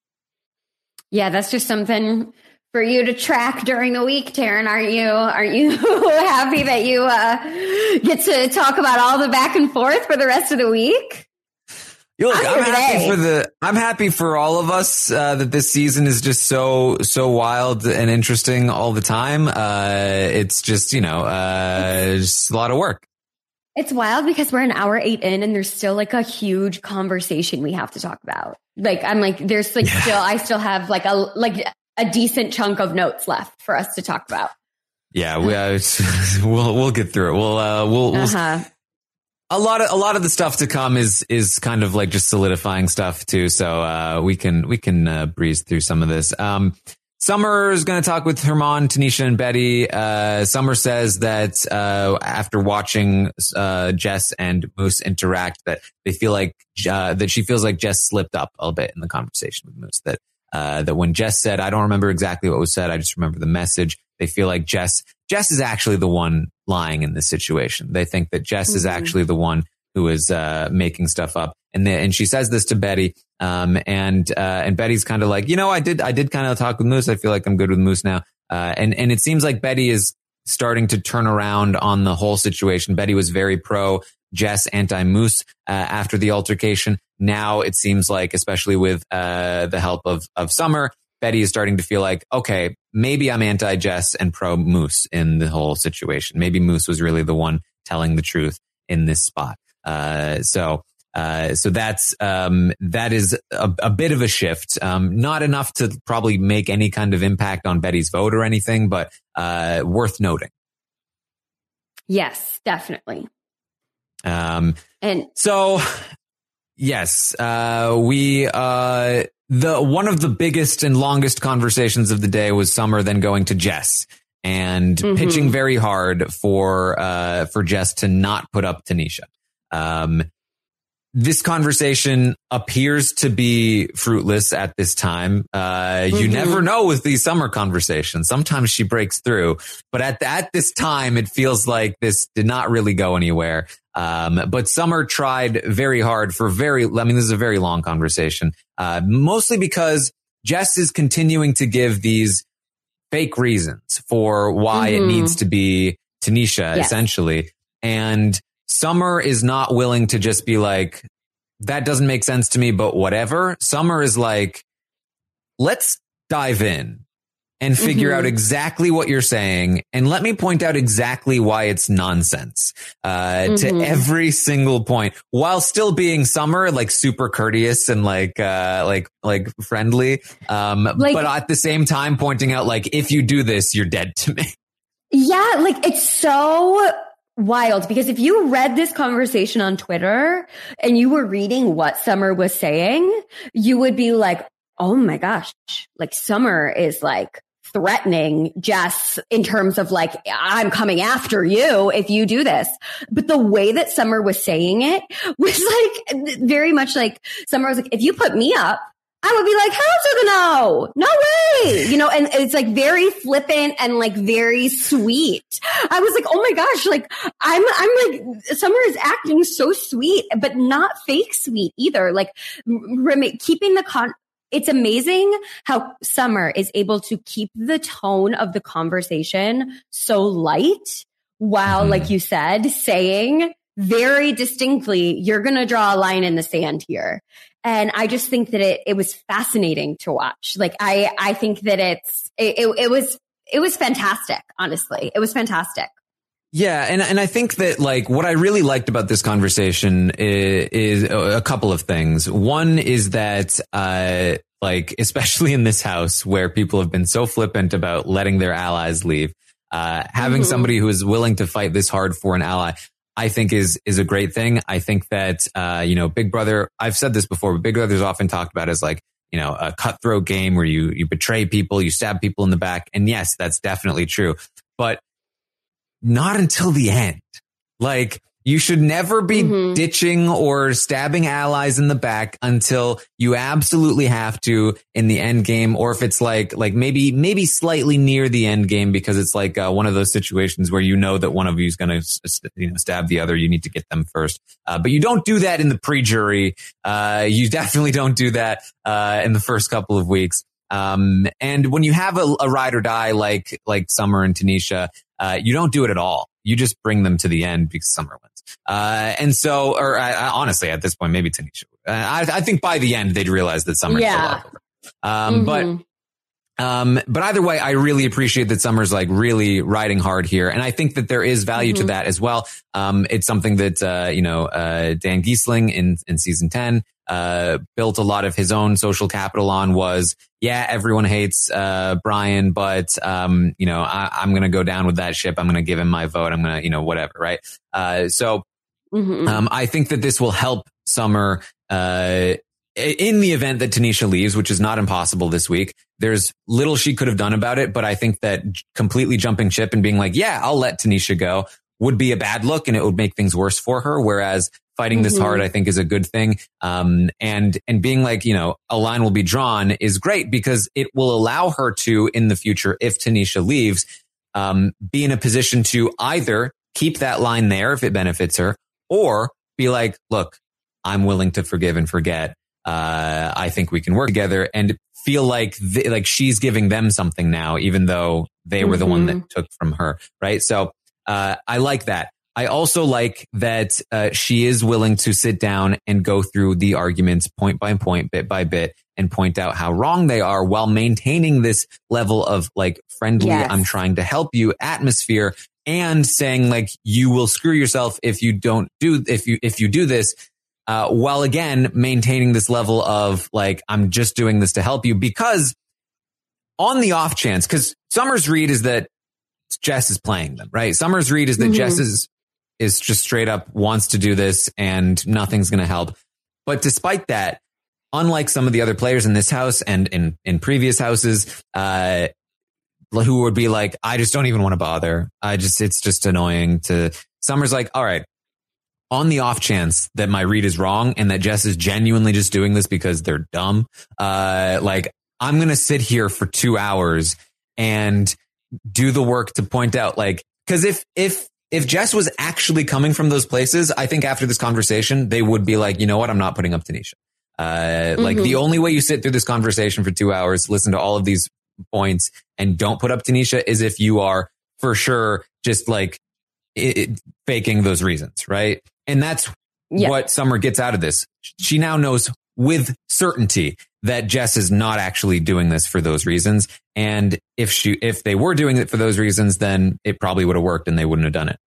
Speaker 3: Yeah, that's just something for you to track during the week, Taryn. Aren't you, aren't you happy that you, uh, get to talk about all the back and forth for the rest of the week?
Speaker 2: Look, I'm, I'm happy for the, I'm happy for all of us, uh, that this season is just so, so wild and interesting all the time. Uh, it's just, you know, uh, just a lot of work.
Speaker 3: It's wild because we're an hour eight in and there's still like a huge conversation we have to talk about. Like, I'm like, there's like yeah. still, I still have like a, like a decent chunk of notes left for us to talk about.
Speaker 2: Yeah. We, uh, we'll, we'll get through it. We'll, uh, we'll, we'll,
Speaker 3: uh-huh.
Speaker 2: a lot of a lot of the stuff to come is is kind of like just solidifying stuff too. So uh, we can we can uh, breeze through some of this. Um, Summer is going to talk with Herman, Tanisha, and Betty. Uh, Summer says that uh, after watching uh, Jess and Moose interact, that they feel like uh, that she feels like Jess slipped up a little bit in the conversation with Moose. That uh, that when Jess said, I don't remember exactly what was said, I just remember the message. They feel like Jess Jess is actually the one lying in this situation. They think that Jess mm-hmm. is actually the one who is uh, making stuff up. And the, and she says this to Betty. Um, and, uh, and Betty's kind of like, you know, I did, I did kind of talk with Moose. I feel like I'm good with Moose now. Uh, and, and it seems like Betty is starting to turn around on the whole situation. Betty was very pro Jess, anti Moose, uh, after the altercation. Now it seems like, especially with, uh, the help of, of Summer, Betty is starting to feel like, okay, maybe I'm anti Jess and pro Moose in the whole situation. Maybe Moose was really the one telling the truth in this spot. Uh, so, uh, so that's, um, that is a, a bit of a shift. Um, not enough to probably make any kind of impact on Betty's vote or anything, but, uh, worth noting.
Speaker 3: Yes, definitely.
Speaker 2: Um,
Speaker 3: and
Speaker 2: so yes, uh, we, uh, the, one of the biggest and longest conversations of the day was Summer then going to Jess and mm-hmm. pitching very hard for, uh, for Jess to not put up Tanisha. Um, this conversation appears to be fruitless at this time. Uh, you mm-hmm. never know with these Summer conversations. Sometimes she breaks through, but at, at this time, it feels like this did not really go anywhere. Um, but Summer tried very hard for very, I mean, this is a very long conversation, uh, mostly because Jess is continuing to give these fake reasons for why mm-hmm. it needs to be Tanisha, yes. essentially. And Summer is not willing to just be like, that doesn't make sense to me, but whatever. Summer is like, let's dive in and figure mm-hmm. out exactly what you're saying. And let me point out exactly why it's nonsense, uh, mm-hmm. to every single point, while still being Summer, like super courteous and like, uh, like, like friendly. Um, like, but at the same time pointing out, like, if you do this, you're dead to me.
Speaker 3: Yeah. Like, it's so wild, because if you read this conversation on Twitter and you were reading what Summer was saying, you would be like, oh my gosh, like Summer is like threatening Jess in terms of like, I'm coming after you if you do this. But the way that Summer was saying it was like very much like Summer was like, if you put me up, I would be like, how's it no? No way. You know, and it's like very flippant and like very sweet. I was like, oh my gosh, like I'm, I'm like, Summer is acting so sweet, but not fake sweet either. Like rem- keeping the con, it's amazing how Summer is able to keep the tone of the conversation so light while, mm-hmm. like you said, saying very distinctly, you're going to draw a line in the sand here. And I just think that it, it was fascinating to watch. Like, I, I think that it's, it, it, it was, it was fantastic. Honestly, it was fantastic.
Speaker 2: Yeah. And, and I think that like what I really liked about this conversation is, is a couple of things. One is that, uh, like, especially in this house where people have been so flippant about letting their allies leave, uh, having mm-hmm. somebody who is willing to fight this hard for an ally, I think is, is a great thing. I think that, uh, you know, Big Brother, I've said this before, but Big Brother is often talked about as like, you know, a cutthroat game where you, you betray people, you stab people in the back. And yes, that's definitely true, but not until the end. Like, you should never be mm-hmm. ditching or stabbing allies in the back until you absolutely have to in the end game. Or if it's like, like maybe, maybe slightly near the end game, because it's like uh, one of those situations where you know that one of you is going to, you know, stab the other. You need to get them first. Uh, but you don't do that in the pre-jury. Uh, you definitely don't do that, uh, in the first couple of weeks. Um, and when you have a, a ride or die, like, like Summer and Tanisha, uh, you don't do it at all. You just bring them to the end because Summer wins. Uh, and so, or uh, honestly, at this point, maybe Tanisha. Uh, I, I think by the end, they'd realize that Summer's
Speaker 3: yeah.
Speaker 2: still Um, mm-hmm. but, um, but either way, I really appreciate that Summer's like really riding hard here. And I think that there is value mm-hmm. to that as well. Um, it's something that, uh, you know, uh, Dan Giesling in, in season ten, uh, built a lot of his own social capital on was, yeah, everyone hates, uh, Brian, but, um, you know, I, I'm going to go down with that ship. I'm going to give him my vote. I'm going to, you know, whatever. Right. Uh, so
Speaker 3: Mm-hmm.
Speaker 2: Um, I think that this will help Summer, uh, in the event that Tanisha leaves, which is not impossible this week. There's little she could have done about it, but I think that completely jumping ship and being like, yeah, I'll let Tanisha go would be a bad look and it would make things worse for her. Whereas fighting mm-hmm. this hard, I think, is a good thing. Um, and, and being like, you know, a line will be drawn is great because it will allow her to, in the future, if Tanisha leaves, um, be in a position to either keep that line there if it benefits her, or be like, look, I'm willing to forgive and forget. Uh, I think we can work together, and feel like th- like she's giving them something now, even though they were mm-hmm. the one that took from her. Right. So, uh, I like that. I also like that, uh, she is willing to sit down and go through the arguments point by point, bit by bit, and point out how wrong they are while maintaining this level of like friendly, yes. I'm trying to help you atmosphere, and saying like, you will screw yourself if you don't do, if you, if you do this. Uh, while again, maintaining this level of like, I'm just doing this to help you, because on the off chance, because Summer's read is that Jess is playing them, right? Summer's read is that mm-hmm. Jess is, is just straight up wants to do this and nothing's going to help. But despite that, unlike some of the other players in this house and in, in previous houses, uh, who would be like, I just don't even want to bother. I just, it's just annoying to Summer's like, all right, on the off chance that my read is wrong and that Jess is genuinely just doing this because they're dumb, uh, like I'm going to sit here for two hours and do the work to point out, like, cause if, if, if Jess was actually coming from those places, I think after this conversation, they would be like, you know what? I'm not putting up Tanisha. Uh, mm-hmm. Like the only way you sit through this conversation for two hours, listen to all of these points and don't put up Tanisha is if you are for sure just like it, it, faking those reasons. Right. And that's yeah. what Summer gets out of this. She now knows with certainty that Jess is not actually doing this for those reasons. And if she, if they were doing it for those reasons, then it probably would have worked and they wouldn't have done it.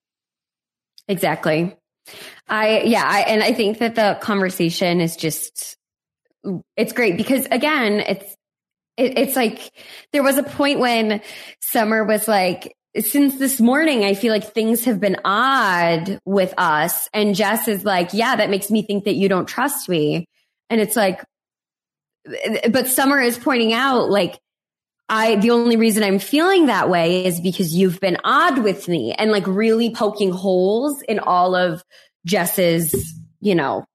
Speaker 3: Exactly. I, yeah. I, and I think that the conversation is just, it's great because again, it's, it, it's like there was a point when Summer was like, since this morning, I feel like things have been odd with us. And Jess is like, yeah, that makes me think that you don't trust me. And it's like, but Summer is pointing out like, I, the only reason I'm feeling that way is because you've been odd with me, and like really poking holes in all of Jess's, you know,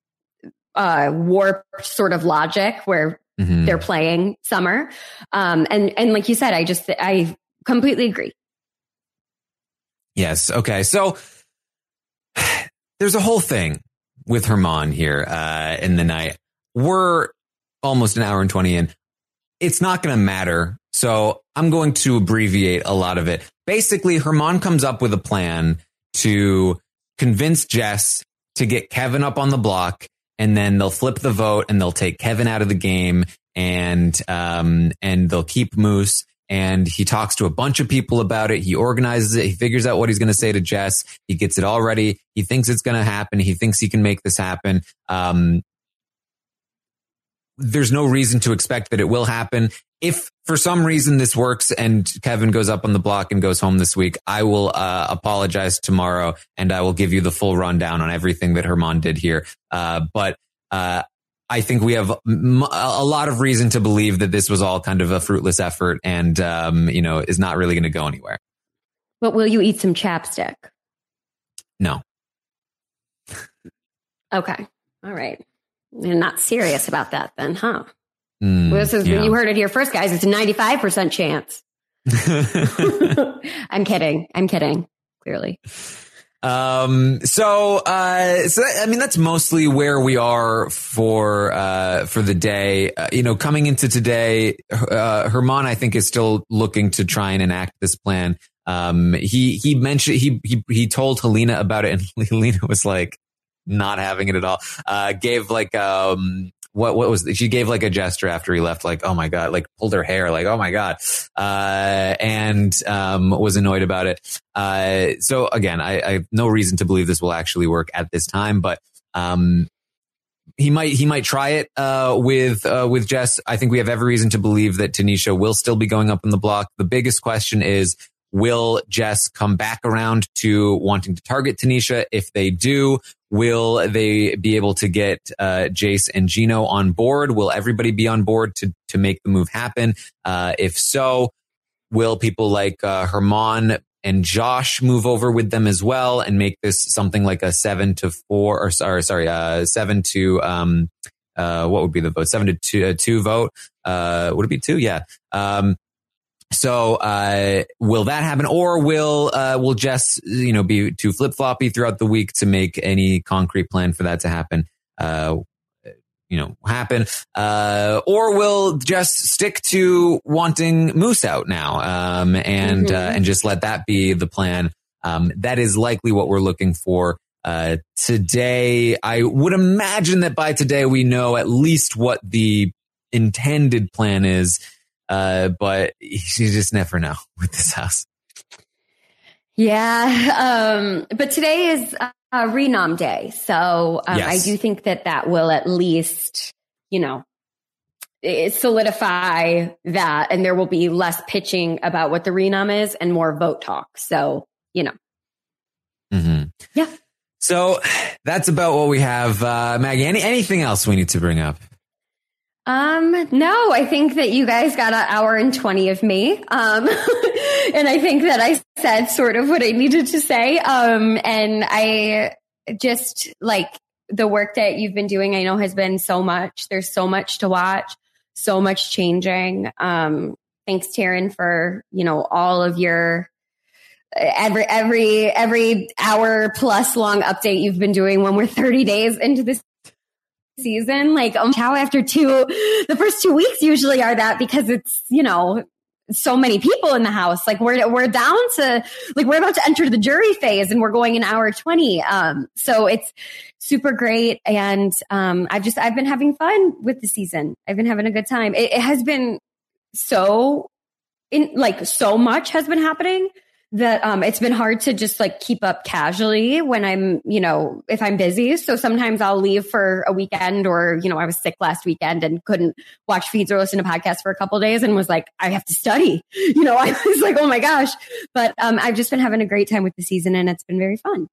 Speaker 3: uh, warped sort of logic where mm-hmm. they're playing Summer. Um, and, and like you said, I just, I completely agree.
Speaker 2: Yes. Okay. So there's a whole thing with Herman here, uh, in the night. We're almost an hour and twenty in. It's not going to matter. So I'm going to abbreviate a lot of it. Basically, Herman comes up with a plan to convince Jess to get Kevin up on the block, and then they'll flip the vote and they'll take Kevin out of the game, and, um, and they'll keep Moose. And he talks to a bunch of people about it. He organizes it. He figures out what he's going to say to Jess. He gets it all ready. He thinks it's going to happen. He thinks he can make this happen. Um, there's no reason to expect that it will happen. If for some reason this works and Kevin goes up on the block and goes home this week, I will uh, apologize tomorrow and I will give you the full rundown on everything that Herman did here. Uh, but uh, I think we have m- a lot of reason to believe that this was all kind of a fruitless effort and, um, you know, is not really going to go anywhere.
Speaker 3: But will you eat some chapstick?
Speaker 2: No.
Speaker 3: Okay. All right. You're not serious about that then, huh?
Speaker 2: Mm,
Speaker 3: well, this is,
Speaker 2: yeah.
Speaker 3: You heard it here first, guys. It's a ninety-five percent chance. I'm kidding. I'm kidding. Clearly.
Speaker 2: Um, so, uh, so that, I mean, that's mostly where we are for, uh, for the day. Uh, you know, coming into today, uh, Herman, I think, is still looking to try and enact this plan. Um, he, he mentioned, he, he, he told Helena about it, and Helena was like not having it at all. Uh, gave like, um, what, what was, she gave like a gesture after he left, like, oh my God, like pulled her hair, like, oh my God, uh, and, um, was annoyed about it. Uh, so again, I, I have no reason to believe this will actually work at this time, but, um, he might, he might try it, uh, with, uh, with Jess. I think we have every reason to believe that Tanisha will still be going up on the block. The biggest question is, will Jess come back around to wanting to target Tanisha? If they do, will they be able to get uh, Jace and Gino on board? Will everybody be on board to to make the move happen? Uh, if so, will people like uh, Herman and Josh move over with them as well and make this something like a seven to four or sorry, sorry, uh, seven to, um, uh, what would be the vote? Seven to two, uh, two vote. Uh, would it be two? Yeah. Um, so, uh, will that happen or will, uh, will Jess, you know, be too flip floppy throughout the week to make any concrete plan for that to happen? Uh, you know, happen, uh, or will just stick to wanting Moose out now, um, and, mm-hmm. uh, and just let that be the plan. Um, that is likely what we're looking for, uh, today. I would imagine that by today we know at least what the intended plan is, uh, but you just never know with this house.
Speaker 3: Yeah. Um, but today is, uh, Uh, renom day. So um,
Speaker 2: yes.
Speaker 3: I do think that that will at least, you know, solidify that. And there will be less pitching about what the renom is and more vote talk. So, you know.
Speaker 2: Mm-hmm.
Speaker 3: Yeah.
Speaker 2: So that's about what we have. Uh, Maggie, any, anything else we need to bring up?
Speaker 3: Um, no, I think that you guys got an hour and twenty of me. Um, and I think that I said sort of what I needed to say. Um, and I just like the work that you've been doing, I know has been so much. There's so much to watch, so much changing. Um, thanks, Taryn, for, you know, all of your every, every, every hour plus long update you've been doing when we're thirty days into this season. Like, um, how after two, the first two weeks usually are that because it's, you know, so many people in the house. Like we're, we're down to, like, we're about to enter the jury phase and we're going an hour twenty. Um, so it's super great. And, um, I've just, I've been having fun with the season. I've been having a good time. It, it has been so in like, so much has been happening that, um, it's been hard to just like keep up casually when I'm, you know, if I'm busy. So sometimes I'll leave for a weekend or, you know, I was sick last weekend and couldn't watch feeds or listen to podcasts for a couple of days and was like, I have to study, you know, I was like, oh my gosh. But, um, I've just been having a great time with the season and it's been very fun.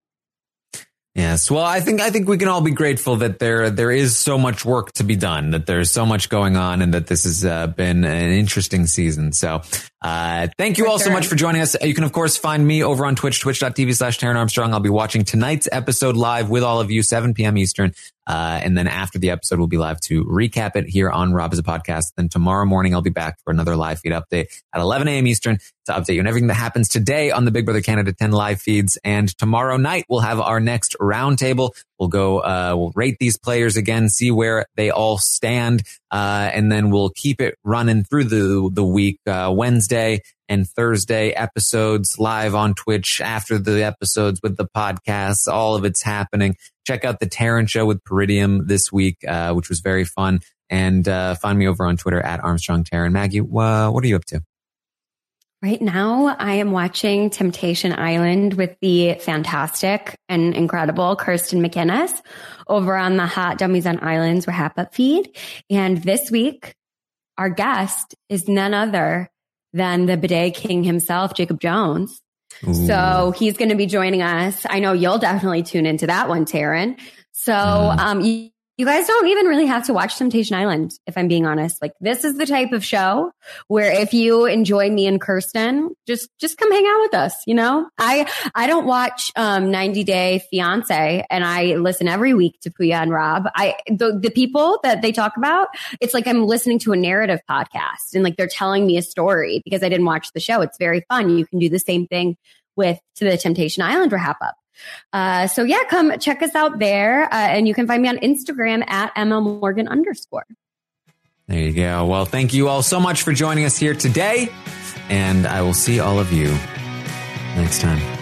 Speaker 2: Yes. Well, I think, I think we can all be grateful that there, there is so much work to be done, that there's so much going on and that this has uh, been an interesting season. So, uh, thank you for all sure. so much for joining us. You can, of course, find me over on Twitch, twitch.tv slash Taryn Armstrong. I'll be watching tonight's episode live with all of you, seven p.m. Eastern. Uh, and then after the episode, we'll be live to recap it here on Rob as a Podcast. Then tomorrow morning, I'll be back for another live feed update at eleven a.m. Eastern to update you on everything that happens today on the Big Brother Canada ten live feeds. And tomorrow night, we'll have our next roundtable. We'll go, uh, we'll rate these players again, see where they all stand. Uh, and then we'll keep it running through the, the week, uh, Wednesday and Thursday episodes live on Twitch after the episodes with the podcasts. All of it's happening. Check out the Taryn Show with Peridium this week, uh, which was very fun. And, uh, find me over on Twitter at Armstrong Taryn. Maggie, uh, what are you up to?
Speaker 3: Right now, I am watching Temptation Island with the fantastic and incredible Kirsten McInnes over on the Hot Dummies on Islands Wrap Up feed. And this week, our guest is none other than the bidet king himself, Jacob Jones. Ooh. So he's going to be joining us. I know you'll definitely tune into that one, Taryn. So mm. um, you, you guys don't even really have to watch Temptation Island, if I'm being honest. Like, this is the type of show where if you enjoy me and Kirsten, just just come hang out with us. You know, I I don't watch um, ninety Day Fiance, and I listen every week to Puya and Rob. I the, the people that they talk about, it's like I'm listening to a narrative podcast, and like they're telling me a story because I didn't watch the show. It's very fun. You can do the same thing with to the Temptation Island wrap up. Uh, so yeah, come check us out there. Uh, and you can find me on Instagram at Emma Morgan underscore.
Speaker 2: There you go. Well, thank you all so much for joining us here today. And I will see all of you next time.